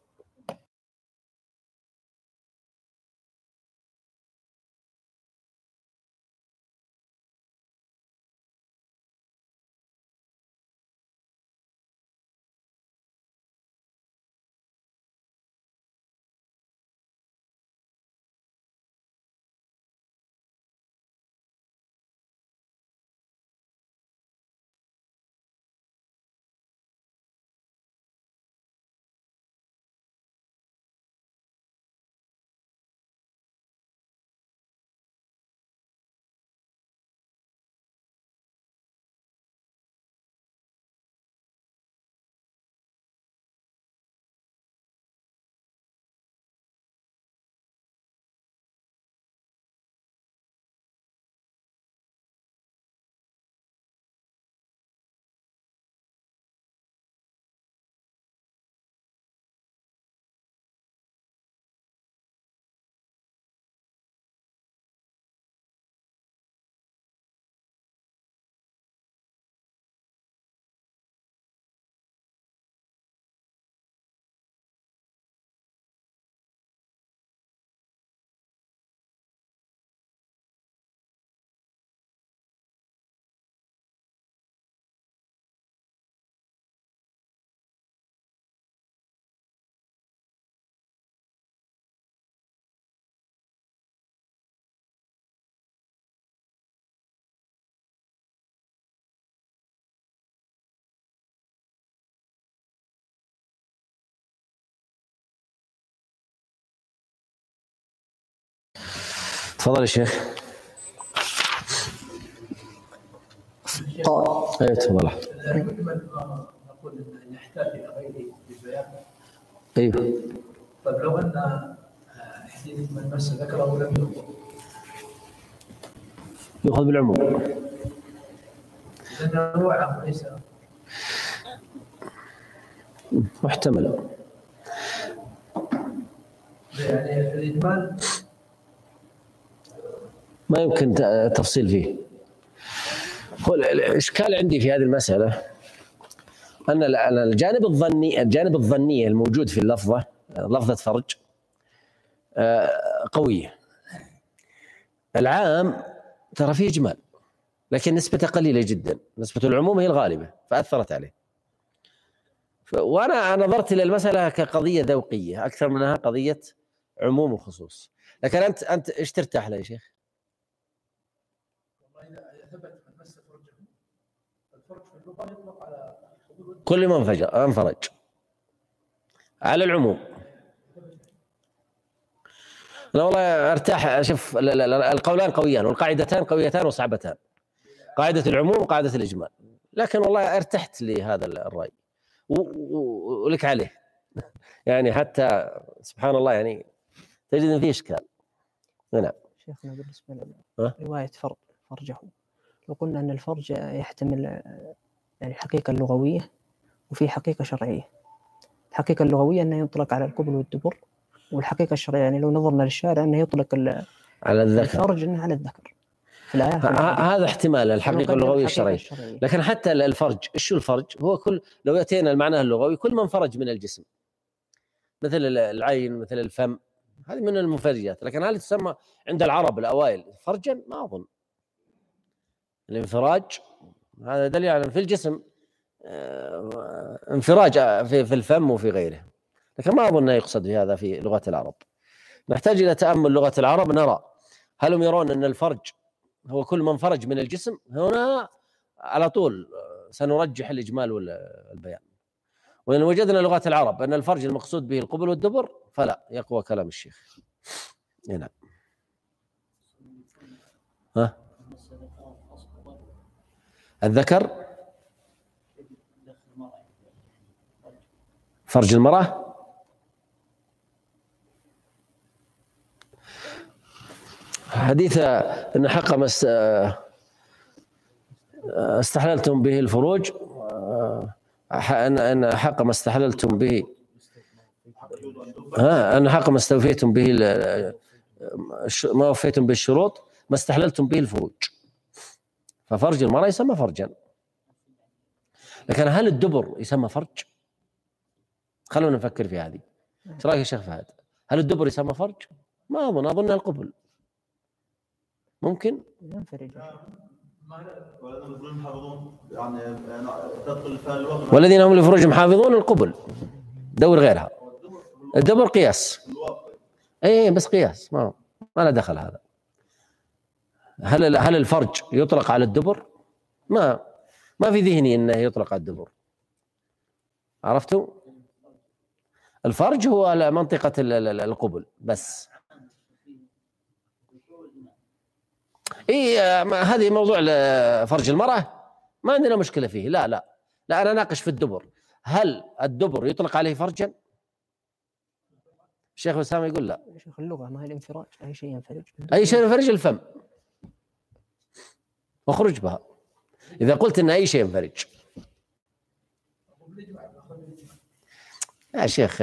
تفضل يا شيخ. ايوه تفضل. نقول ان يحتاج الى غيره بالبيان. ايوه. طيب لو ان حديث من مس ذكره لم يؤخذ بالعموم. لانه هو عام ليس محتمل. يعني الاجمال ما يمكن تفصيل فيه. هو الإشكال عندي في هذه المسألة أن الجانب الظني الموجود في اللفظة، لفظة فرج قوية. العام ترى فيه إجمال لكن نسبته قليلة جدا، نسبة العموم هي الغالبة فأثرت عليه. وأنا نظرت إلى المسألة كقضية ذوقية أكثر منها قضية عموم وخصوص. لكن انت ايش ترتاح له يا شيخ؟ والله اذا ثبت من مس فرجه، الفرج في اللغه يطلق على كل ما انفرج على العموم. لا والله ارتاح. شوف القولان قويان والقاعدتان قويتان وصعبتان، قاعدة العموم وقاعدة الإجمال، لكن والله ارتحت لهذا الرأي ولك عليه. يعني حتى سبحان الله يعني تجد ان فيه اشكال. نعم شيخنا بالنسبة لرواية فرجه، لو قلنا أن الفرج يحتمل يعني حقيقة لغوية وفي حقيقة شرعية. الحقيقة اللغوية أنه يطلق على القبل والدبر، والحقيقة الشرعية يعني لو نظرنا للشارع أنه يطلق على الفرج أنه على الذكر في الآيات. هذا احتمال الحقيقة اللغوية الشرعية. لكن حتى الفرج، ايش الفرج؟ هو كل، لو يأتينا المعنى اللغوي، كل من فرج من الجسم، مثل العين مثل الفم، هذه من المفرجات. لكن هل تسمى عند العرب الأوائل فرجا؟ ما أظن. الانفراج هذا دليل على في الجسم انفراج في الفم وفي غيره، لكن ما أظن يقصد في هذا في لغة العرب. نحتاج إلى تأمل لغة العرب نرى هل هم يرون أن الفرج هو كل من فرج من الجسم. هنا على طول سنرجح الإجمال والبيان. وإن وجدنا لغة العرب أن الفرج المقصود به القبل والدبر فلا، يقوى كلام الشيخ. نعم. ها الذكر فرج المرأة حديث أن حق ما استحللتم به الفروج، أن حق ما استحللتم به، أن حق ما استوفيتم به ما وفيتم بالشروط ما استحللتم به الفروج. ففرج المرأة يسمى فرجا. لكن هل الدبر يسمى فرج؟ خلونا نفكر في هذه. ايش رايك يا شيخ فهد؟ هل الدبر يسمى فرج؟ ما أظن القبل ممكن ينفرج. والذين هم لفروجهم حافظون القبل دور غيرها. الدبر قياس، اي بس قياس، ما له دخل هذا. هل الفرج يطلق على الدبر؟ ما في ذهني انه يطلق على الدبر. عرفتوا؟ الفرج هو منطقة القبل بس. هذه موضوع فرج المرأة ما عندنا مشكلة فيه. لا أنا ناقش في الدبر. هل الدبر يطلق عليه فرجا؟ الشيخ وسام يقول لا. شيخ اللغة ما هي الانفراج، أي شيء ينفرج. أي شيء ينفرج الفم واخرج بها. إذا قلت إن أي شيء ينفرج يا شيخ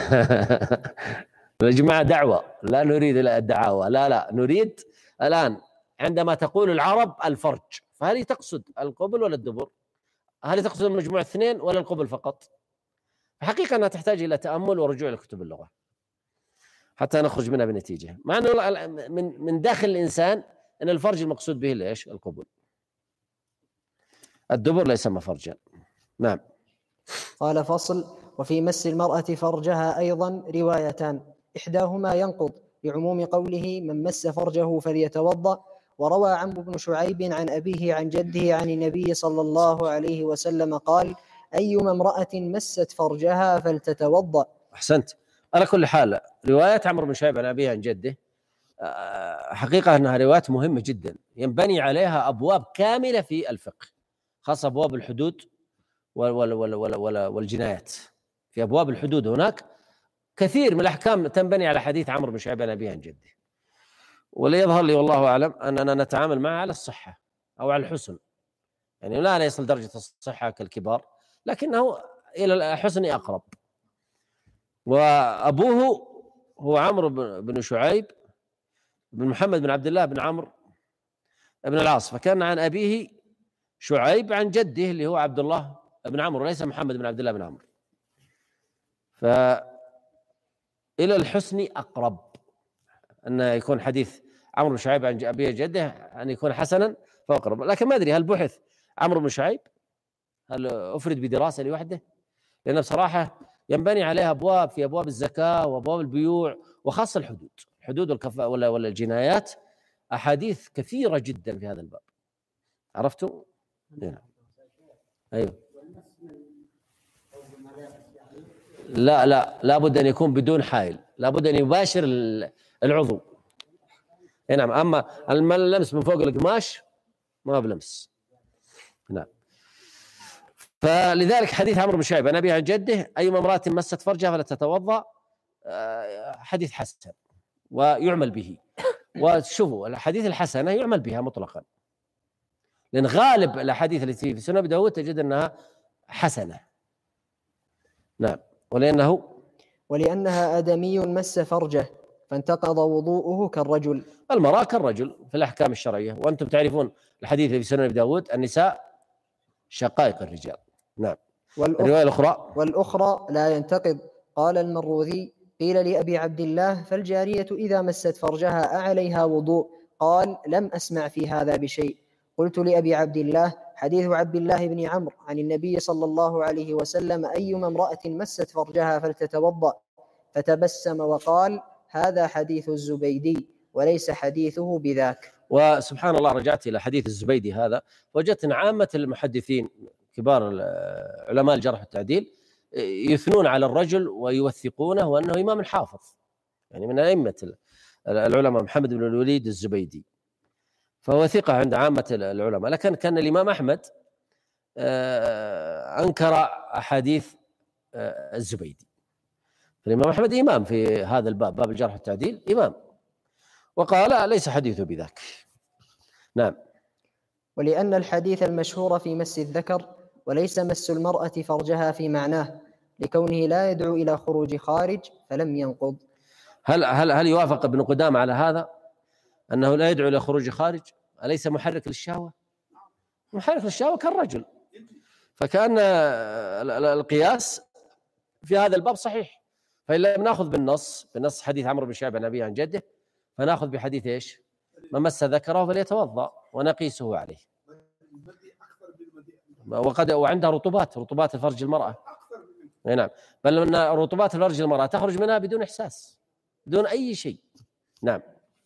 الجماعة دعوة، لا نريد الدعاوى، لا نريد الآن عندما تقول العرب الفرج، فهل تقصد القبل ولا الدبر؟ هل تقصد المجموع الاثنين ولا القبل فقط؟ حقيقة أنها تحتاج إلى تأمل ورجوع لكتب اللغة حتى نخرج منها بنتيجة. مع أنه من داخل الإنسان أن الفرج المقصود به ليش؟ القبل. الدبر لا يسمى فرجا. نعم. قال فصل: وفي مس المرأة فرجها أيضا روايتان، إحداهما ينقض لعموم قوله من مس فرجه فليتوضأ. وروى عمرو بن شعيب عن أبيه عن جده عن النبي صلى الله عليه وسلم قال: أيما امرأة مست فرجها فلتتوضأ. أحسنت. على كل حال روايات عمرو بن شعيب عن أبيه عن جده حقيقة أنها روايات مهمة جدا ينبني عليها أبواب كاملة في الفقه، خاصة أبواب الحدود والجنايات. في أبواب الحدود هناك كثير من الأحكام تنبني على حديث عمرو بن شعيب عن أبيه عن جده. وليظهر لي والله أعلم أننا نتعامل معه على الصحة أو على الحسن، يعني لا يصل درجة الصحة كالكبار لكنه إلى الحسن أقرب. وأبوه هو عمرو بن شعيب بن محمد بن عبد الله بن عمرو بن العاص، فكان عن أبيه شعيب عن جده اللي هو عبد الله بن عمرو وليس محمد بن عبد الله بن عمرو، فإلى الحسن أقرب أن يكون حديث عمرو بن شعيب عن أبيه جده أن يكون حسنا فأقرب. لكن ما أدري هل بحث عمرو بن شعيب، هل أفرد بدراسة لوحده؟ لأن بصراحة ينبني عليها أبواب، في أبواب الزكاة وأبواب البيوع وخاصة الحدود. حدود الكفارة ولا الجنايات أحاديث كثيرة جدا في هذا الباب. عرفتم؟ نعم. أيوه. لا بد أن يكون بدون حائل، لا بد أن يباشر العضو. نعم. أما اللمس من فوق القماش ما بلمس. نعم. فلذلك حديث عمرو بن شعيب عن أبيه عن جده أيما امرأة مست فرجها فلا تتوضأ، حديث حسن ويعمل به. وشوفوا الأحاديث الحسنة يعمل بها مطلقا، لأن غالب الأحاديث التي في سنن أبي داود تجد أنها حسنة. نعم. ولأنها آدمي مس فرجه فانتقض وضوءه كالرجل. المرأة كالرجل في الأحكام الشرعية، وأنتم تعرفون الحديث اللي في سنن أبي داود النساء شقائق الرجال. نعم. الرواية والأخرى لا ينتقض. قال المروذي: قيل لأبي عبد الله: فالجارية إذا مست فرجها أعليها وضوء؟ قال: لم أسمع في هذا بشيء. قلت لأبي عبد الله: حديث عبد الله بن عمرو عن النبي صلى الله عليه وسلم: أيما امرأة مست فرجها فلتتوضأ. فتبسم وقال: هذا حديث الزبيدي وليس حديثه بذاك. وسبحان الله، رجعت إلى حديث الزبيدي هذا وجدت أن عامة المحدثين كبار علماء الجرح والتعديل يثنون على الرجل ويوثقونه وأنه إمام حافظ، يعني من أئمة العلماء محمد بن الوليد الزبيدي، فهو ثقة عند عامة العلماء. لكن كان الإمام أحمد أنكر أحاديث الزبيدي. الإمام أحمد إمام في هذا الباب، باب الجرح والتعديل، إمام، وقال ليس حديثه بذاك. نعم. ولأن الحديث المشهور في مس الذكر وليس مس المرأة فرجها في معناه، لكونه لا يدعو إلى خروج خارج فلم ينقض. هل يوافق ابن قدامة على هذا أنه لا يدعو إلى خروج خارج؟ أليس محرك للشهوة؟ محرك للشهوة كالرجل، فكأن القياس في هذا الباب صحيح. فإن لم نأخذ بالنص حديث عمرو بن شعيب عن أبيه عن جده، فنأخذ بحديث إيش؟ من مس ذكره فليتوضأ ونقيسه عليه. وعندها رطوبات الفرج المرأة. نعم. بل أن رطوبات الفرج المرأة تخرج منها بدون إحساس، بدون أي شيء. نعم.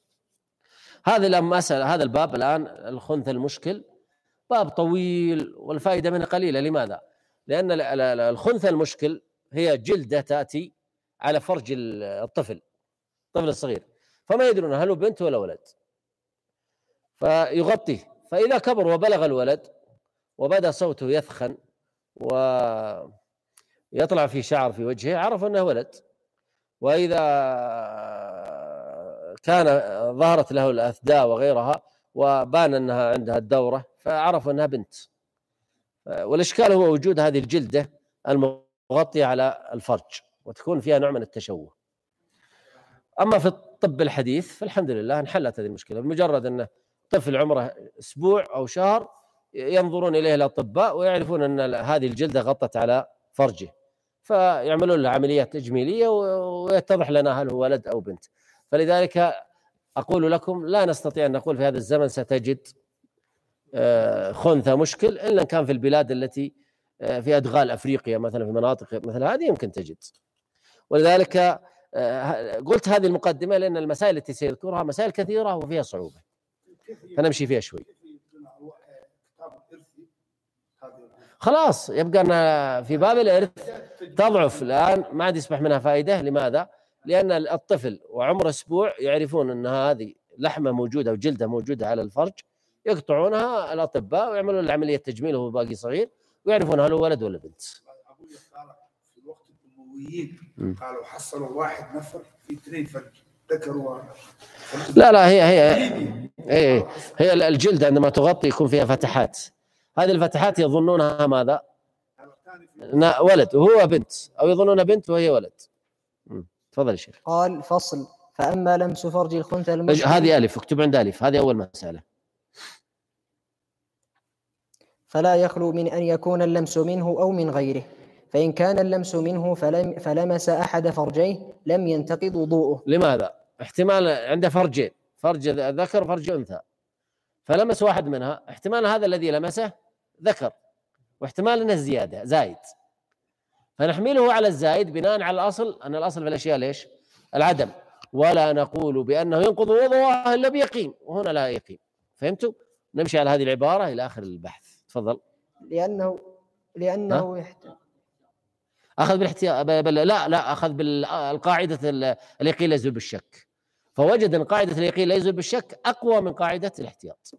هذا الباب الآن الخنث المشكل باب طويل والفائدة منه قليلة. لماذا؟ لأن الخنث المشكل هي جلدة تأتي على فرج الطفل الصغير، فما يدرون هل هو بنت ولا ولد، فيغطيه. فإذا كبر وبلغ الولد وبدأ صوته يثخن ويطلع فيه شعر في وجهه، عرف أنه ولد. وإذا كان ظهرت له الأثداء وغيرها وبان أنها عندها الدورة، فعرف أنها بنت. والإشكال هو وجود هذه الجلدة المغطية على الفرج، وتكون فيها نوع من التشوه. أما في الطب الحديث فالحمد لله انحلت هذه المشكلة، بمجرد أنه طفل عمره أسبوع أو شهر ينظرون إليه الأطباء ويعرفون أن هذه الجلدة غطت على فرجه، فيعملون له عمليات تجميلية ويتضح لنا هل هو ولد أو بنت. فلذلك أقول لكم لا نستطيع أن نقول في هذا الزمن ستجد خنثى مشكل، إلا كان في البلاد التي في أدغال أفريقيا مثلا، في مناطق مثل هذه يمكن تجد. ولذلك قلت هذه المقدمة لأن المسائل التي سيذكرها مسائل كثيرة وفيها صعوبة، فنمشي فيها شوي. خلاص يبقى أن في باب الإرث تضعف الآن، ما عاد يصبح منها فائدة. لماذا؟ لأن الطفل وعمر أسبوع يعرفون أن هذه لحمة موجودة وجلدة موجودة على الفرج، يقطعونها الأطباء ويعملون العملية التجميل وهو باقي صغير، ويعرفون هل هو ولد ولا بنت. في وقت الأمويين قالوا حصلوا واحد نفر في 2 فرج ذكروا. لا هي الجلد عندما تغطي يكون فيها فتحات، هذه الفتحات يظنونها ماذا؟ ولد وهو بنت، أو يظنونها بنت وهي ولد. تفضل يا شيخ. قال: فصل. فأما لمس فرج الخنثى المشكل، هذه ألف، اكتب عند ألف، هذه أول مسألة. فلا يخلو من أن يكون اللمس منه أو من غيره، فإن كان اللمس منه فلمس أحد فرجيه لم ينتقض وضوءه. لماذا؟ احتمال عنده فرجين، فرج ذكر وفرج أنثى، فلمس واحد منها، احتمال هذا الذي لمسه ذكر، واحتمال أنه زايد، فنحمله على الزايد بناء على الأصل، أن الأصل في الأشياء ليش؟ العدم. ولا نقول بأنه ينقض وضوءه إلا بيقين، وهنا لا يقين. فهمتوا؟ نمشي على هذه العبارة إلى آخر البحث. تفضل. لأنه أخذ بالاحتياط، لا أخذ بالقاعدة اليقين لا يزول بالشك، فوجد أن قاعدة اليقين لا يزول بالشك أقوى من قاعدة الاحتياط.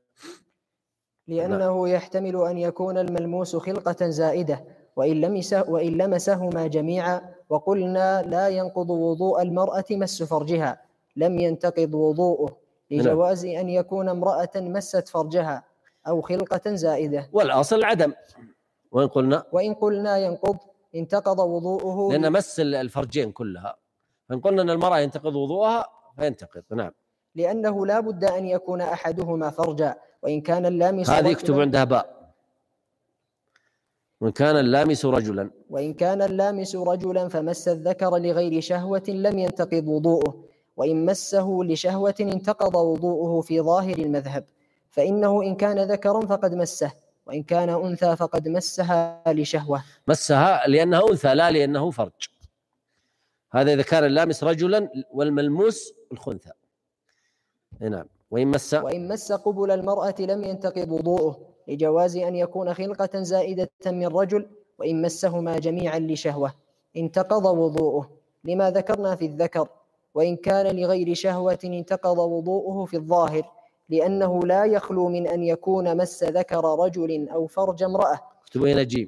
لأنه يحتمل أن يكون الملموس خلقة زائدة وإن لمسهما جميعا، وقلنا لا ينقض وضوء المرأة مس فرجها، لم ينتقض وضوءه لجواز أن يكون امرأة مست فرجها أو خلقة زائدة. والأصل العدم. وإن قلنا ينقض انتقض وضوءه، لأن مس الفرجين كلها، فإن قلنا أن المرأة ينتقض وضوءها فينتقض. نعم. لأنه لا بد أن يكون أحدهما فرجا، وإن كان اللامس هذه يكتب عندها باء. وإن كان اللامس رجلا فمس الذكر لغير شهوة لم ينتقض وضوءه، وإن مسه لشهوة انتقض وضوءه في ظاهر المذهب، فإنه إن كان ذكرا فقد مسه، وإن كان أنثى فقد مسها لشهوة. مسها لأنها أنثى لا لأنه فرج. هذا إذا كان اللامس رجلا والملموس الخنثى. نعم. وإن مس قبل المرأة لم ينتقض وضوءه لجواز أن يكون خلقة زائدة من رجل، وإن مسهما جميعا لشهوة انتقض وضوءه لما ذكرنا في الذكر، وإن كان لغير شهوة انتقض وضوءه في الظاهر، لأنه لا يخلو من أن يكون مس ذكر رجل أو فرج امرأة. اكتبوا هنا جيم.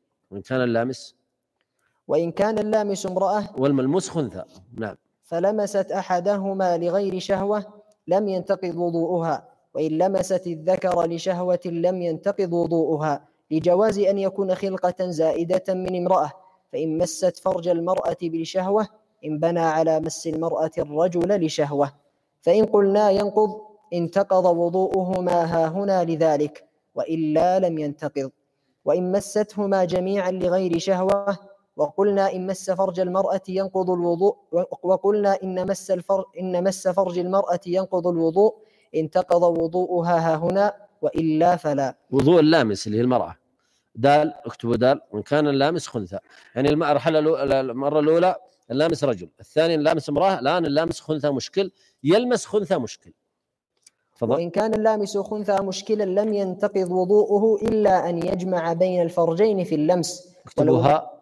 وإن كان اللامس امرأة والملموس خنثى. نعم. فلمست أحدهما لغير شهوة لم ينتقض وضوءها، وإن لمست الذكر لشهوة لم ينتقض وضوءها لجواز أن يكون خلقة زائدة من امرأة، فإن مست فرج المرأة بالشهوة انبنى على مس المرأة الرجل لشهوة. فإن قلنا ينقض انتقض وضوءهما هاهنا لذلك، وإلا لم ينتقض. وإن مستهما جميعا لغير شهوة، وقلنا إن مس فرج المرأة ينقض الوضوء، وقلنا إن مس فرج المرأة ينقض الوضوء انتقض وضوءها هاهنا، وإلا فلا. وضوء اللامس اللي هي المرأة دال، اكتبوا دال. وإن كان اللامس خنثى، يعني المرة الأولى اللامس رجل، الثاني اللامس امرأة، الآن اللامس خنثى مشكل، يلمس خنثى مشكل. فضل. وإن كان اللامس خنثى مشكلا لم ينتقض وضوءه إلا أن يجمع بين الفرجين في اللمس. اكتبوها.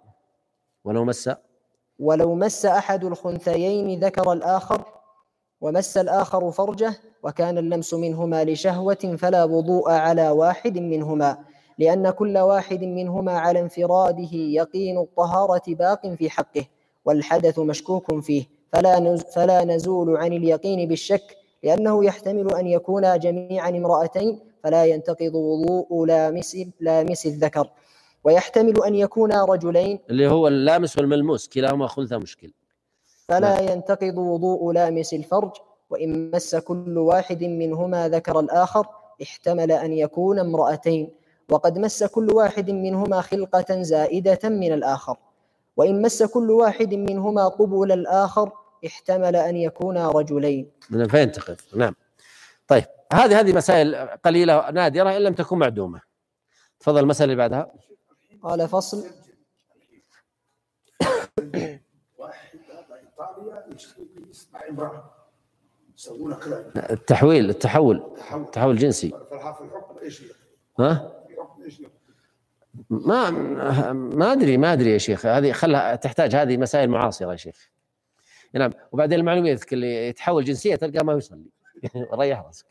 ولو مس أحد الخنثيين ذكر الآخر ومس الآخر فرجه وكان اللمس منهما لشهوة فلا وضوء على واحد منهما، لأن كل واحد منهما على انفراده يقين الطهارة باق في حقه، والحدث مشكوك فيه، فلا نزول عن اليقين بالشك، لأنه يحتمل أن يكونا جميعا امرأتين فلا ينتقض وضوء لامس الذكر، ويحتمل أن يكونا رجلين اللي هو اللامس والملموس كلاهما خنثى مشكل، فلا ينتقض وضوء لامس الفرج. وإن مس كل واحد منهما ذكر الآخر احتمل أن يكون امرأتين، وقد مس كل واحد منهما خلقة زائدة من الآخر. وإن مس كل واحد منهما قبل الآخر احتمل أن يكونا رجلين. من فينتقض. نعم. طيب هذه مسائل قليلة نادرة إن لم تكن معدومة. تفضل المسألة اللي بعدها. قال فصل. واحد إيطاليا يسمع امرأة يسوون كذا. التحول الجنسي. فالحكم ايش؟ ما ادري يا شيخ، هذه خلها تحتاج، هذه مسائل معاصرة يا شيخ. نعم. وبعدين المعلومية اللي يتحول جنسية تلقى ما يصلي. ريح راسك.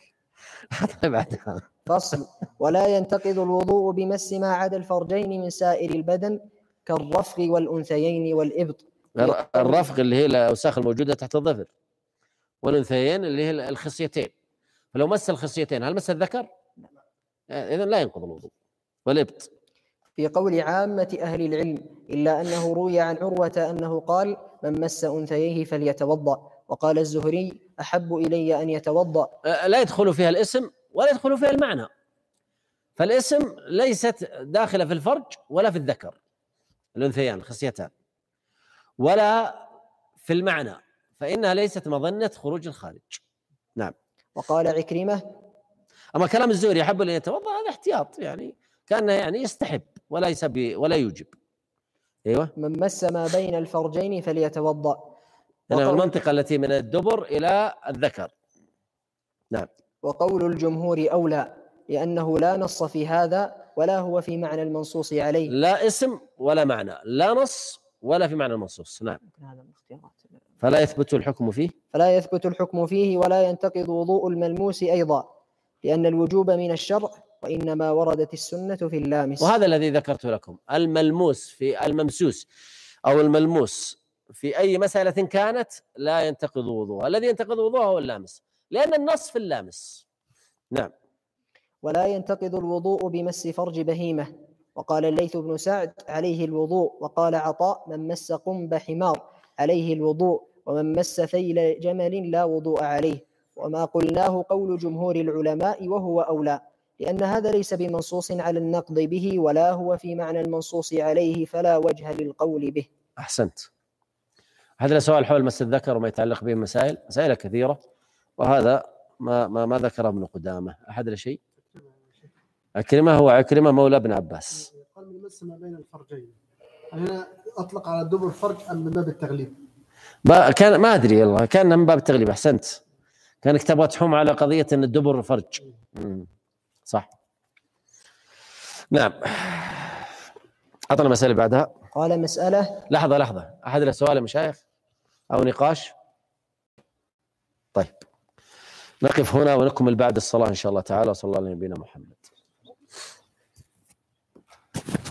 فصل. ولا ينتقض الوضوء بمس ما عدا الفرجين من سائر البدن كالرفغ والأنثيين والإبط. الرفغ اللي هي الأوساخ الموجودة تحت الظفر، والأنثيين اللي هي الخصيتين. فلو مس الخصيتين هل مس الذكر؟ إذن لا ينقض الوضوء. والإبط في قول عامة أهل العلم، إلا أنه روي عن عروة أنه قال: من مس أنثييه فليتوضأ. وقال الزهري: أحب إلي أن يتوضأ. لا يدخل فيها الاسم ولا يدخل فيها المعنى، فالاسم ليست داخلة في الفرج ولا في الذكر الأنثيان الخصيتان، ولا في المعنى، فإنها ليست مظنة خروج الخارج. نعم. وقال عكرمة: أما كلام الزهري أحب أن يتوضأ هذا احتياط، يعني كأنه يعني يستحب ولا يوجب. أيوة. من مس ما بين الفرجين فليتوضأ. يعني المنطقة التي من الدبر إلى الذكر. نعم. وقول الجمهور أولى لأنه لا نص في هذا ولا هو في معنى المنصوص عليه. لا اسم ولا معنى، لا نص ولا في معنى المنصوص. نعم. فلا يثبت الحكم فيه. فلا يثبت الحكم فيه ولا ينتقض وضوء الملموس أيضا لأن الوجوب من الشرع وإنما وردت السنة في اللامس. وهذا الذي ذكرت لكم، الملموس في الممسوس أو الملموس في أي مسألة كانت لا ينتقض وضوءه، الذي ينتقض وضوءه هو اللامس لأن النص في اللامس. نعم. ولا ينتقض الوضوء بمس فرج بهيمة. وقال الليث بن سعد عليه الوضوء. وقال عطاء من مس قنب حمار عليه الوضوء ومن مس ثيل جمل لا وضوء عليه. وما قلناه قول جمهور العلماء وهو أولى لأن هذا ليس بمنصوص على النقض به ولا هو في معنى المنصوص عليه فلا وجه للقول به. أحسنت. هذا سؤال حول مس الذكر وما يتعلق به مسائل كثيرة، وهذا ما ذكره ابن قدامة. أحد شيء؟ عكرمة هو عكرمة مولى ابن عباس. قال من مس ما بين الفرجين، هنا أطلق على الدبر فرج أم من باب التغليب؟ كان ما أدري والله، كان من باب التغليب. أحسنت، كانك تبغى تحوم على قضية أن الدبر فرج. صح. نعم. أعطنا المسألة بعدها. قال مسألة. لحظة، أحد له سؤال يا مشايخ أو نقاش؟ طيب نقف هنا ونكمل بعد الصلاة إن شاء الله تعالى. صلى الله على نبينا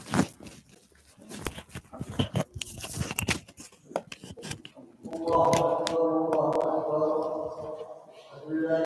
محمد.